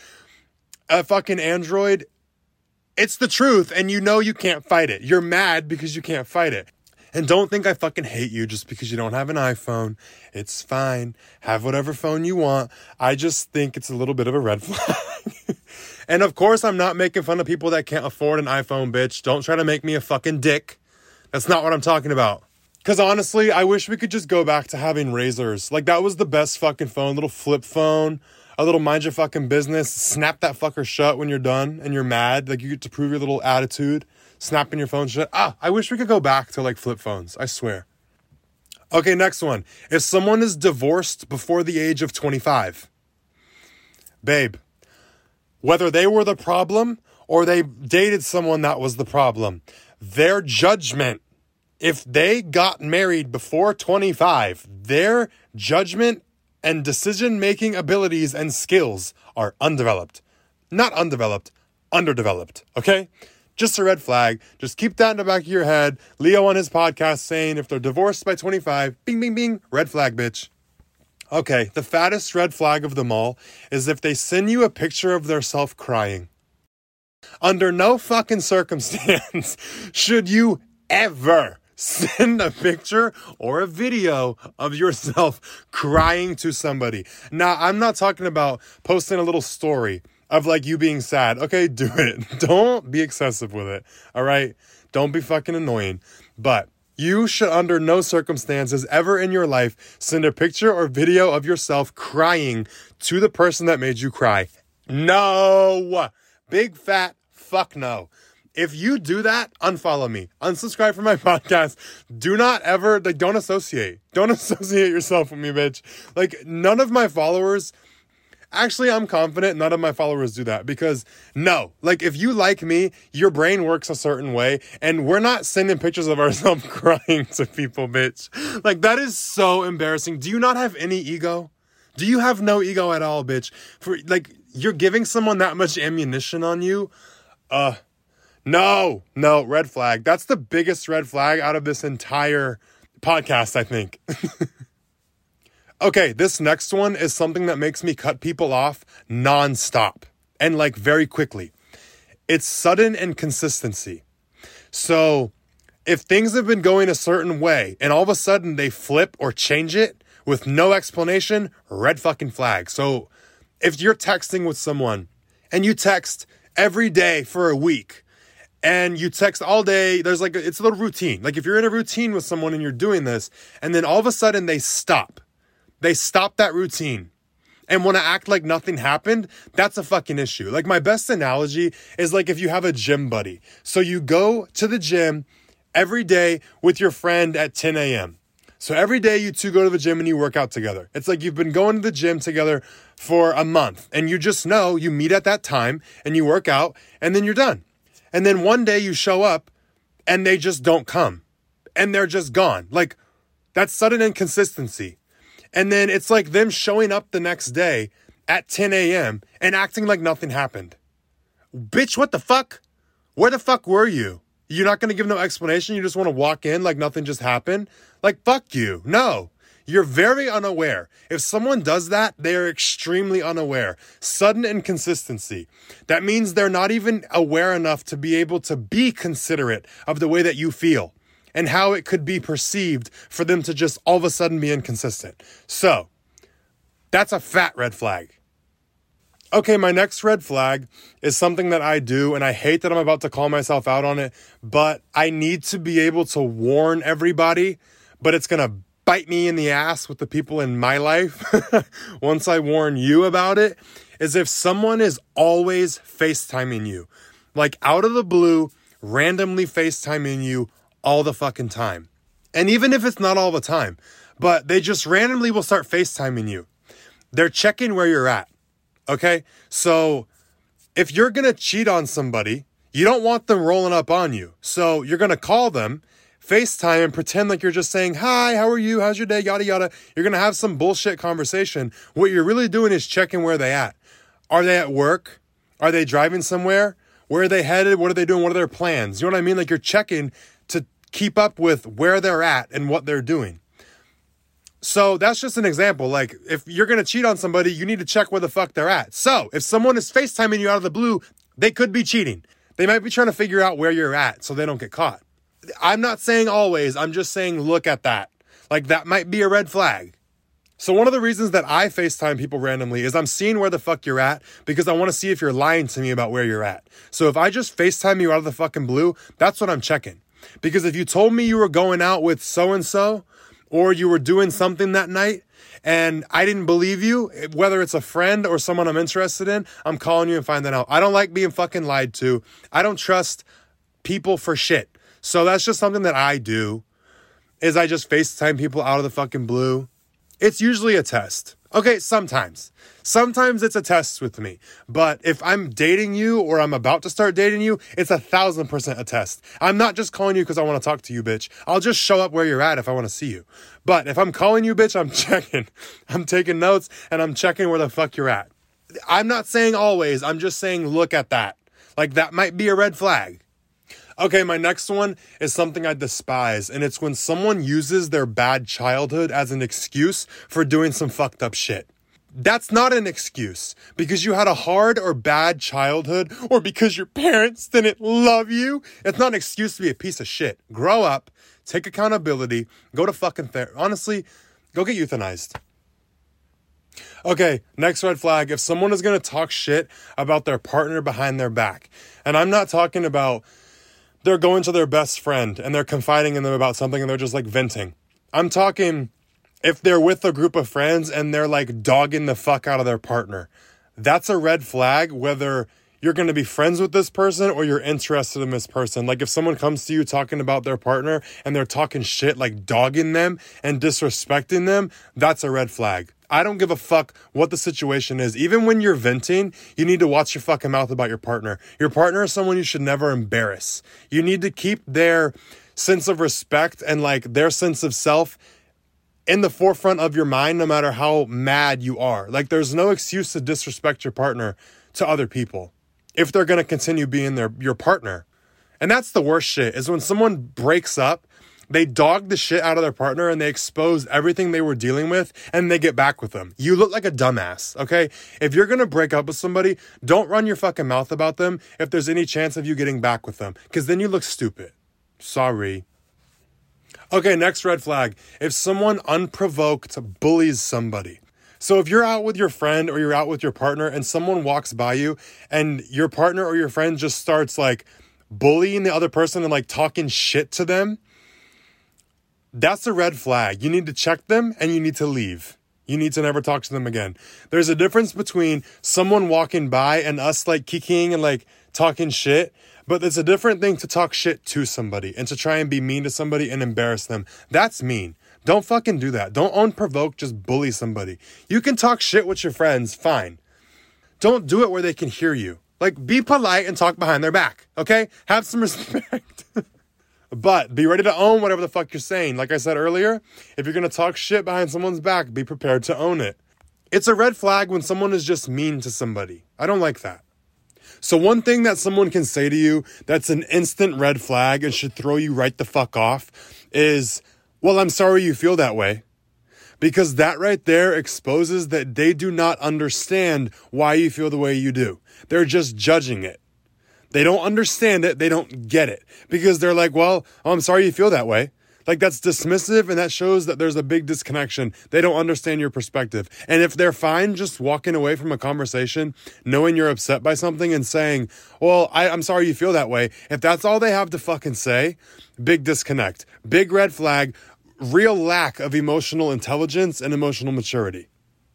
a fucking Android, it's the truth. And you know you can't fight it. You're mad because you can't fight it. And don't think I fucking hate you just because you don't have an iPhone. It's fine. Have whatever phone you want. I just think it's a little bit of a red flag. And of course, I'm not making fun of people that can't afford an iPhone, bitch. Don't try to make me a fucking dick. That's not what I'm talking about. Because honestly, I wish we could just go back to having razors. Like, that was the best fucking phone. Little flip phone. A little mind your fucking business. Snap that fucker shut when you're done and you're mad. Like, you get to prove your little attitude. Snapping your phone shut. Ah, I wish we could go back to like flip phones. I swear. Okay, next one. If someone is divorced before the age of twenty-five, babe, whether they were the problem or they dated someone that was the problem, their judgment, if they got married before twenty-five, their judgment and decision-making abilities and skills are undeveloped. Not undeveloped, underdeveloped, okay? Just a red flag. Just keep that in the back of your head. Leo on his podcast saying if they're divorced by twenty-five, bing, bing, bing, red flag, bitch. Okay, the fattest red flag of them all is if they send you a picture of themselves crying. Under no fucking circumstance should you ever send a picture or a video of yourself crying to somebody. Now, I'm not talking about posting a little story of like you being sad. Okay, do it. Don't be excessive with it. All right? Don't be fucking annoying. But you should under no circumstances ever in your life send a picture or video of yourself crying to the person that made you cry. No. Big fat fuck no. if you do that, unfollow me. Unsubscribe from my podcast. Do not ever, like, don't associate. Don't associate yourself with me, bitch. Like, none of my followers... Actually, I'm confident none of my followers do that because no, like if you like me, your brain works a certain way and we're not sending pictures of ourselves crying to people, bitch. Like that is so embarrassing. Do you not have any ego? Do you have no ego at all, bitch? For like you're giving someone that much ammunition on you? Uh, no, no, red flag. That's the biggest red flag out of this entire podcast, I think. Okay, this next one is something that makes me cut people off nonstop and like very quickly. It's sudden inconsistency. So if things have been going a certain way and all of a sudden they flip or change it with no explanation, red fucking flag. So if you're texting with someone and you text every day for a week and you text all day, there's like, a, it's a little routine. Like if you're in a routine with someone and you're doing this and then all of a sudden they stop. They stop that routine and want to act like nothing happened. That's a fucking issue. Like my best analogy is like if you have a gym buddy. So you go to the gym every day with your friend at ten a.m. So every day you two go to the gym and you work out together. It's like you've been going to the gym together for a month and you just know you meet at that time and you work out and then you're done. And then one day you show up and they just don't come and they're just gone. Like that's sudden inconsistency. And then it's like them showing up the next day at ten a.m. and acting like nothing happened. Bitch, what the fuck? Where the fuck were you? You're not going to give no explanation? You just want to walk in like nothing just happened? Like, fuck you. No. You're very unaware. If someone does that, they are extremely unaware. Sudden inconsistency. That means they're not even aware enough to be able to be considerate of the way that you feel. And how it could be perceived for them to just all of a sudden be inconsistent. So, that's a fat red flag. Okay, my next red flag is something that I do, and I hate that I'm about to call myself out on it, but I need to be able to warn everybody, but it's going to bite me in the ass with the people in my life once I warn you about it, is if someone is always FaceTiming you, like out of the blue, randomly FaceTiming you all the fucking time. And even if it's not all the time, but they just randomly will start FaceTiming you. They're checking where you're at. Okay? So if you're going to cheat on somebody, you don't want them rolling up on you. So you're going to call them, FaceTime, and pretend like you're just saying, hi, how are you? How's your day? Yada, yada. You're going to have some bullshit conversation. What you're really doing is checking where they at. Are they at work? Are they driving somewhere? Where are they headed? What are they doing? What are their plans? You know what I mean? Like you're checking to keep up with where they're at and what they're doing. So that's just an example. Like if you're going to cheat on somebody, you need to check where the fuck they're at. So if someone is FaceTiming you out of the blue, they could be cheating. They might be trying to figure out where you're at so they don't get caught. I'm not saying always. I'm just saying look at that. Like that might be a red flag. So one of the reasons that I FaceTime people randomly is I'm seeing where the fuck you're at because I want to see if you're lying to me about where you're at. So if I just FaceTime you out of the fucking blue, that's what I'm checking. Because if you told me you were going out with so-and-so or you were doing something that night and I didn't believe you, whether it's a friend or someone I'm interested in, I'm calling you and finding out. I don't like being fucking lied to. I don't trust people for shit. So that's just something that I do is I just FaceTime people out of the fucking blue. It's usually a test. Okay, sometimes. Sometimes it's a test with me. But if I'm dating you or I'm about to start dating you, it's a thousand percent a test. I'm not just calling you because I want to talk to you, bitch. I'll just show up where you're at if I want to see you. But if I'm calling you, bitch, I'm checking. I'm taking notes and I'm checking where the fuck you're at. I'm not saying always. I'm just saying look at that. Like that might be a red flag. Okay, my next one is something I despise, and it's when someone uses their bad childhood as an excuse for doing some fucked up shit. That's not an excuse because you had a hard or bad childhood or because your parents didn't love you. It's not an excuse to be a piece of shit. Grow up, take accountability, go to fucking therapy. Honestly, go get euthanized. Okay, next red flag. If someone is going to talk shit about their partner behind their back, and I'm not talking about they're going to their best friend and they're confiding in them about something and they're just like venting. I'm talking if they're with a group of friends and they're like dogging the fuck out of their partner. That's a red flag whether you're going to be friends with this person or you're interested in this person. Like if someone comes to you talking about their partner and they're talking shit, like dogging them and disrespecting them, that's a red flag. I don't give a fuck what the situation is. Even when you're venting, you need to watch your fucking mouth about your partner. Your partner is someone you should never embarrass. You need to keep their sense of respect and like their sense of self in the forefront of your mind, no matter how mad you are. Like there's no excuse to disrespect your partner to other people if they're going to continue being their your partner. And that's the worst shit, is when someone breaks up, they dog the shit out of their partner and they expose everything they were dealing with and they get back with them. You look like a dumbass, okay? If you're going to break up with somebody, don't run your fucking mouth about them if there's any chance of you getting back with them, because then you look stupid. Sorry. Okay, next red flag. If someone unprovoked bullies somebody. So if you're out with your friend or you're out with your partner and someone walks by you and your partner or your friend just starts like bullying the other person and like talking shit to them, that's a red flag. You need to check them and you need to leave. You need to never talk to them again. There's a difference between someone walking by and us like kikiing and like talking shit, but it's a different thing to talk shit to somebody and to try and be mean to somebody and embarrass them. That's mean. Don't fucking do that. Don't unprovoked just bully somebody. You can talk shit with your friends, fine. Don't do it where they can hear you. Like, be polite and talk behind their back, okay? Have some respect. But be ready to own whatever the fuck you're saying. Like I said earlier, if you're going to talk shit behind someone's back, be prepared to own it. It's a red flag when someone is just mean to somebody. I don't like that. So one thing that someone can say to you that's an instant red flag and should throw you right the fuck off is, well, I'm sorry you feel that way. Because that right there exposes that they do not understand why you feel the way you do. They're just judging it. They don't understand it. They don't get it. Because they're like, well, oh, I'm sorry you feel that way. Like, that's dismissive, and that shows that there's a big disconnection. They don't understand your perspective. And if they're fine just walking away from a conversation, knowing you're upset by something and saying, well, I, I'm sorry you feel that way. If that's all they have to fucking say, big disconnect. Big red flag. Real lack of emotional intelligence and emotional maturity.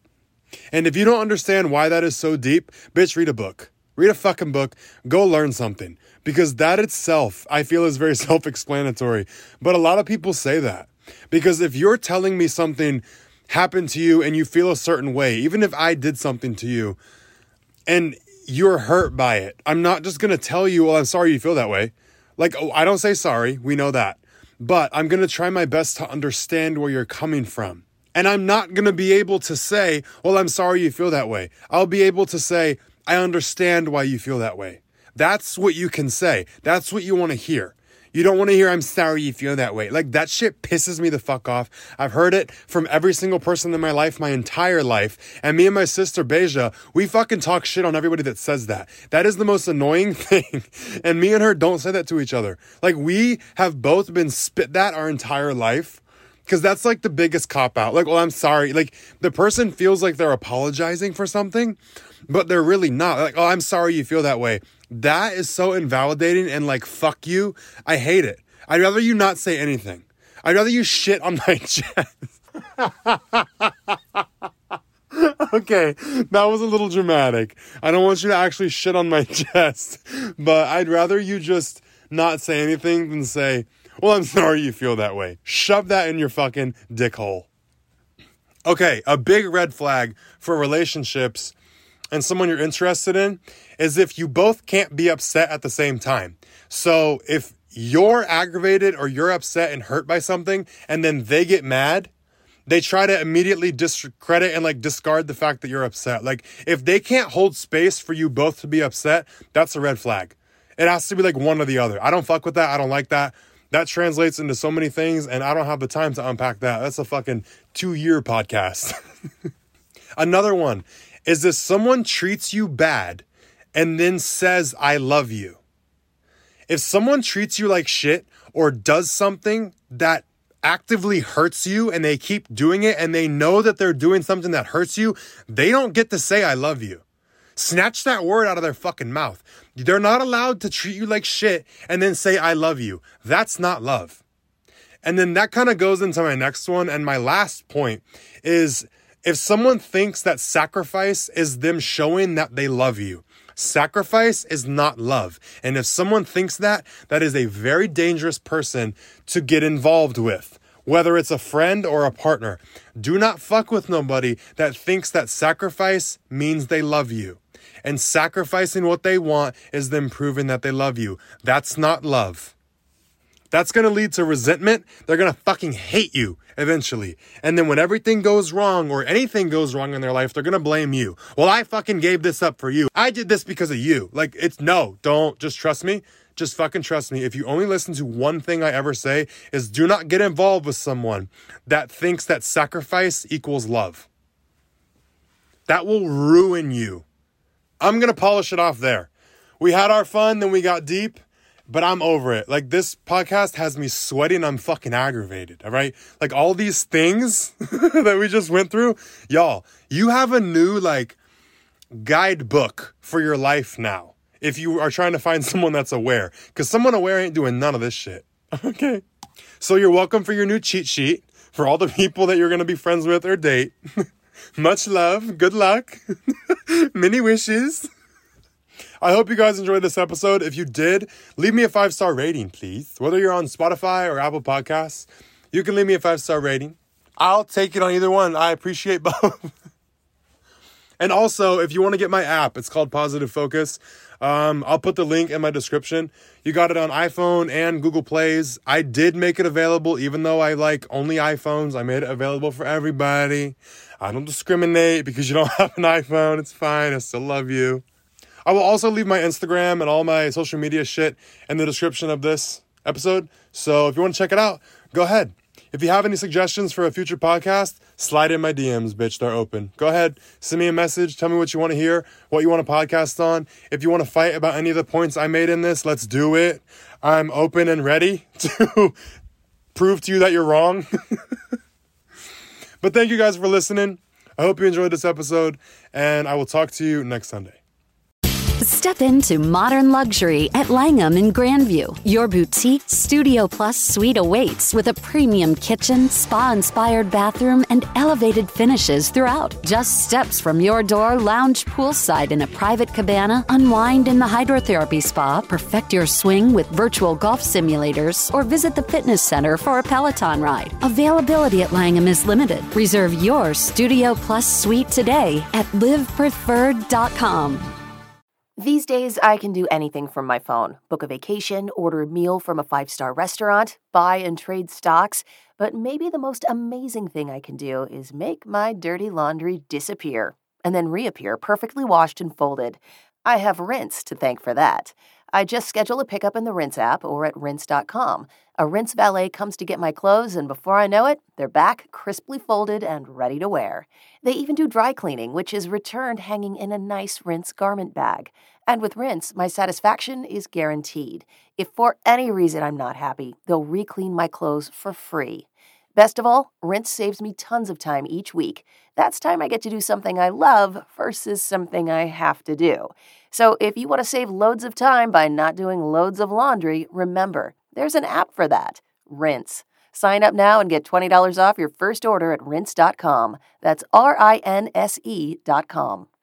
And if you don't understand why that is so deep, bitch, read a book. Read a fucking book. Go learn something. Because that itself, I feel, is very self-explanatory. But a lot of people say that. Because if you're telling me something happened to you and you feel a certain way, even if I did something to you and you're hurt by it, I'm not just going to tell you, well, I'm sorry you feel that way. Like, oh, I don't say sorry. We know that. But I'm going to try my best to understand where you're coming from. And I'm not going to be able to say, well, I'm sorry you feel that way. I'll be able to say, I understand why you feel that way. That's what you can say. That's what you want to hear. You don't want to hear, I'm sorry you feel that way. Like, that shit pisses me the fuck off. I've heard it from every single person in my life, my entire life. And me and my sister, Beja, we fucking talk shit on everybody that says that. That is the most annoying thing. And me and her don't say that to each other. Like, we have both been spit that our entire life. Because that's like the biggest cop-out. Like, well, I'm sorry. Like, the person feels like they're apologizing for something, but they're really not. Like, oh, I'm sorry you feel that way. That is so invalidating and like, fuck you. I hate it. I'd rather you not say anything. I'd rather you shit on my chest. Okay, that was a little dramatic. I don't want you to actually shit on my chest, but I'd rather you just not say anything than say, well, I'm sorry you feel that way. Shove that in your fucking dick hole. Okay, a big red flag for relationships and someone you're interested in is if you both can't be upset at the same time. So if you're aggravated or you're upset and hurt by something and then they get mad, they try to immediately discredit and like discard the fact that you're upset. Like, if they can't hold space for you both to be upset, that's a red flag. It has to be like one or the other. I don't fuck with that. I don't like that. That translates into so many things, and I don't have the time to unpack that. That's a fucking two-year podcast. Another one is if someone treats you bad and then says, I love you. If someone treats you like shit or does something that actively hurts you and they keep doing it and they know that they're doing something that hurts you, they don't get to say, I love you. Snatch that word out of their fucking mouth. They're not allowed to treat you like shit and then say, I love you. That's not love. And then that kind of goes into my next one. And my last point is If someone thinks that sacrifice is them showing that they love you, sacrifice is not love. And if someone thinks that, that is a very dangerous person to get involved with, whether it's a friend or a partner. Do not fuck with nobody that thinks that sacrifice means they love you. And sacrificing what they want is them proving that they love you. That's not love. That's going to lead to resentment. They're going to fucking hate you eventually. And then when everything goes wrong or anything goes wrong in their life, they're going to blame you. Well, I fucking gave this up for you. I did this because of you. Like, it's no, don't, just trust me. Just fucking trust me. If you only listen to one thing I ever say is do not get involved with someone that thinks that sacrifice equals love. That will ruin you. I'm going to polish it off there. We had our fun, then we got deep. But I'm over it. Like, this podcast has me sweating. I'm fucking aggravated, all right? Like, all these things that we just went through. Y'all, you have a new, like, guidebook for your life now. If you are trying to find someone that's aware. Because someone aware ain't doing none of this shit. Okay? So you're welcome for your new cheat sheet. For all the people that you're going to be friends with or date. Much love. Good luck. Many wishes. I hope you guys enjoyed this episode. If you did, leave me a five-star rating, please. Whether you're on Spotify or Apple Podcasts, you can leave me a five-star rating. I'll take it on either one. I appreciate both. And also, if you want to get my app, it's called Positive Focus. Um, I'll put the link in my description. You got it on iPhone and Google Plays. I did make it available, even though I like only iPhones. I made it available for everybody. I don't discriminate because you don't have an iPhone. It's fine. I still love you. I will also leave my Instagram and all my social media shit in the description of this episode. So if you want to check it out, go ahead. If you have any suggestions for a future podcast, slide in my D Ms, bitch. They're open. Go ahead. Send me a message. Tell me what you want to hear, what you want to podcast on. If you want to fight about any of the points I made in this, let's do it. I'm open and ready to prove to you that you're wrong. But thank you guys for listening. I hope you enjoyed this episode, and I will talk to you next Sunday. Step into modern luxury at Langham in Grandview. Your boutique Studio Plus suite awaits with a premium kitchen, spa-inspired bathroom, and elevated finishes throughout. Just steps from your door, lounge poolside in a private cabana, unwind in the hydrotherapy spa, perfect your swing with virtual golf simulators, or visit the fitness center for a Peloton ride. Availability at Langham is limited. Reserve your Studio Plus suite today at live preferred dot com. These days, I can do anything from my phone. Book a vacation, order a meal from a five-star restaurant, buy and trade stocks. But maybe the most amazing thing I can do is make my dirty laundry disappear and then reappear perfectly washed and folded. I have Rinse to thank for that. I just schedule a pickup in the Rinse app or at rinse dot com. A Rinse valet comes to get my clothes, and before I know it, they're back, crisply folded and ready to wear. They even do dry cleaning, which is returned hanging in a nice Rinse garment bag. And with Rinse, my satisfaction is guaranteed. If for any reason I'm not happy, they'll re-clean my clothes for free. Best of all, Rinse saves me tons of time each week. That's time I get to do something I love versus something I have to do. So if you want to save loads of time by not doing loads of laundry, remember, there's an app for that, Rinse. Sign up now and get twenty dollars off your first order at rinse dot com. That's R I N S E dot com.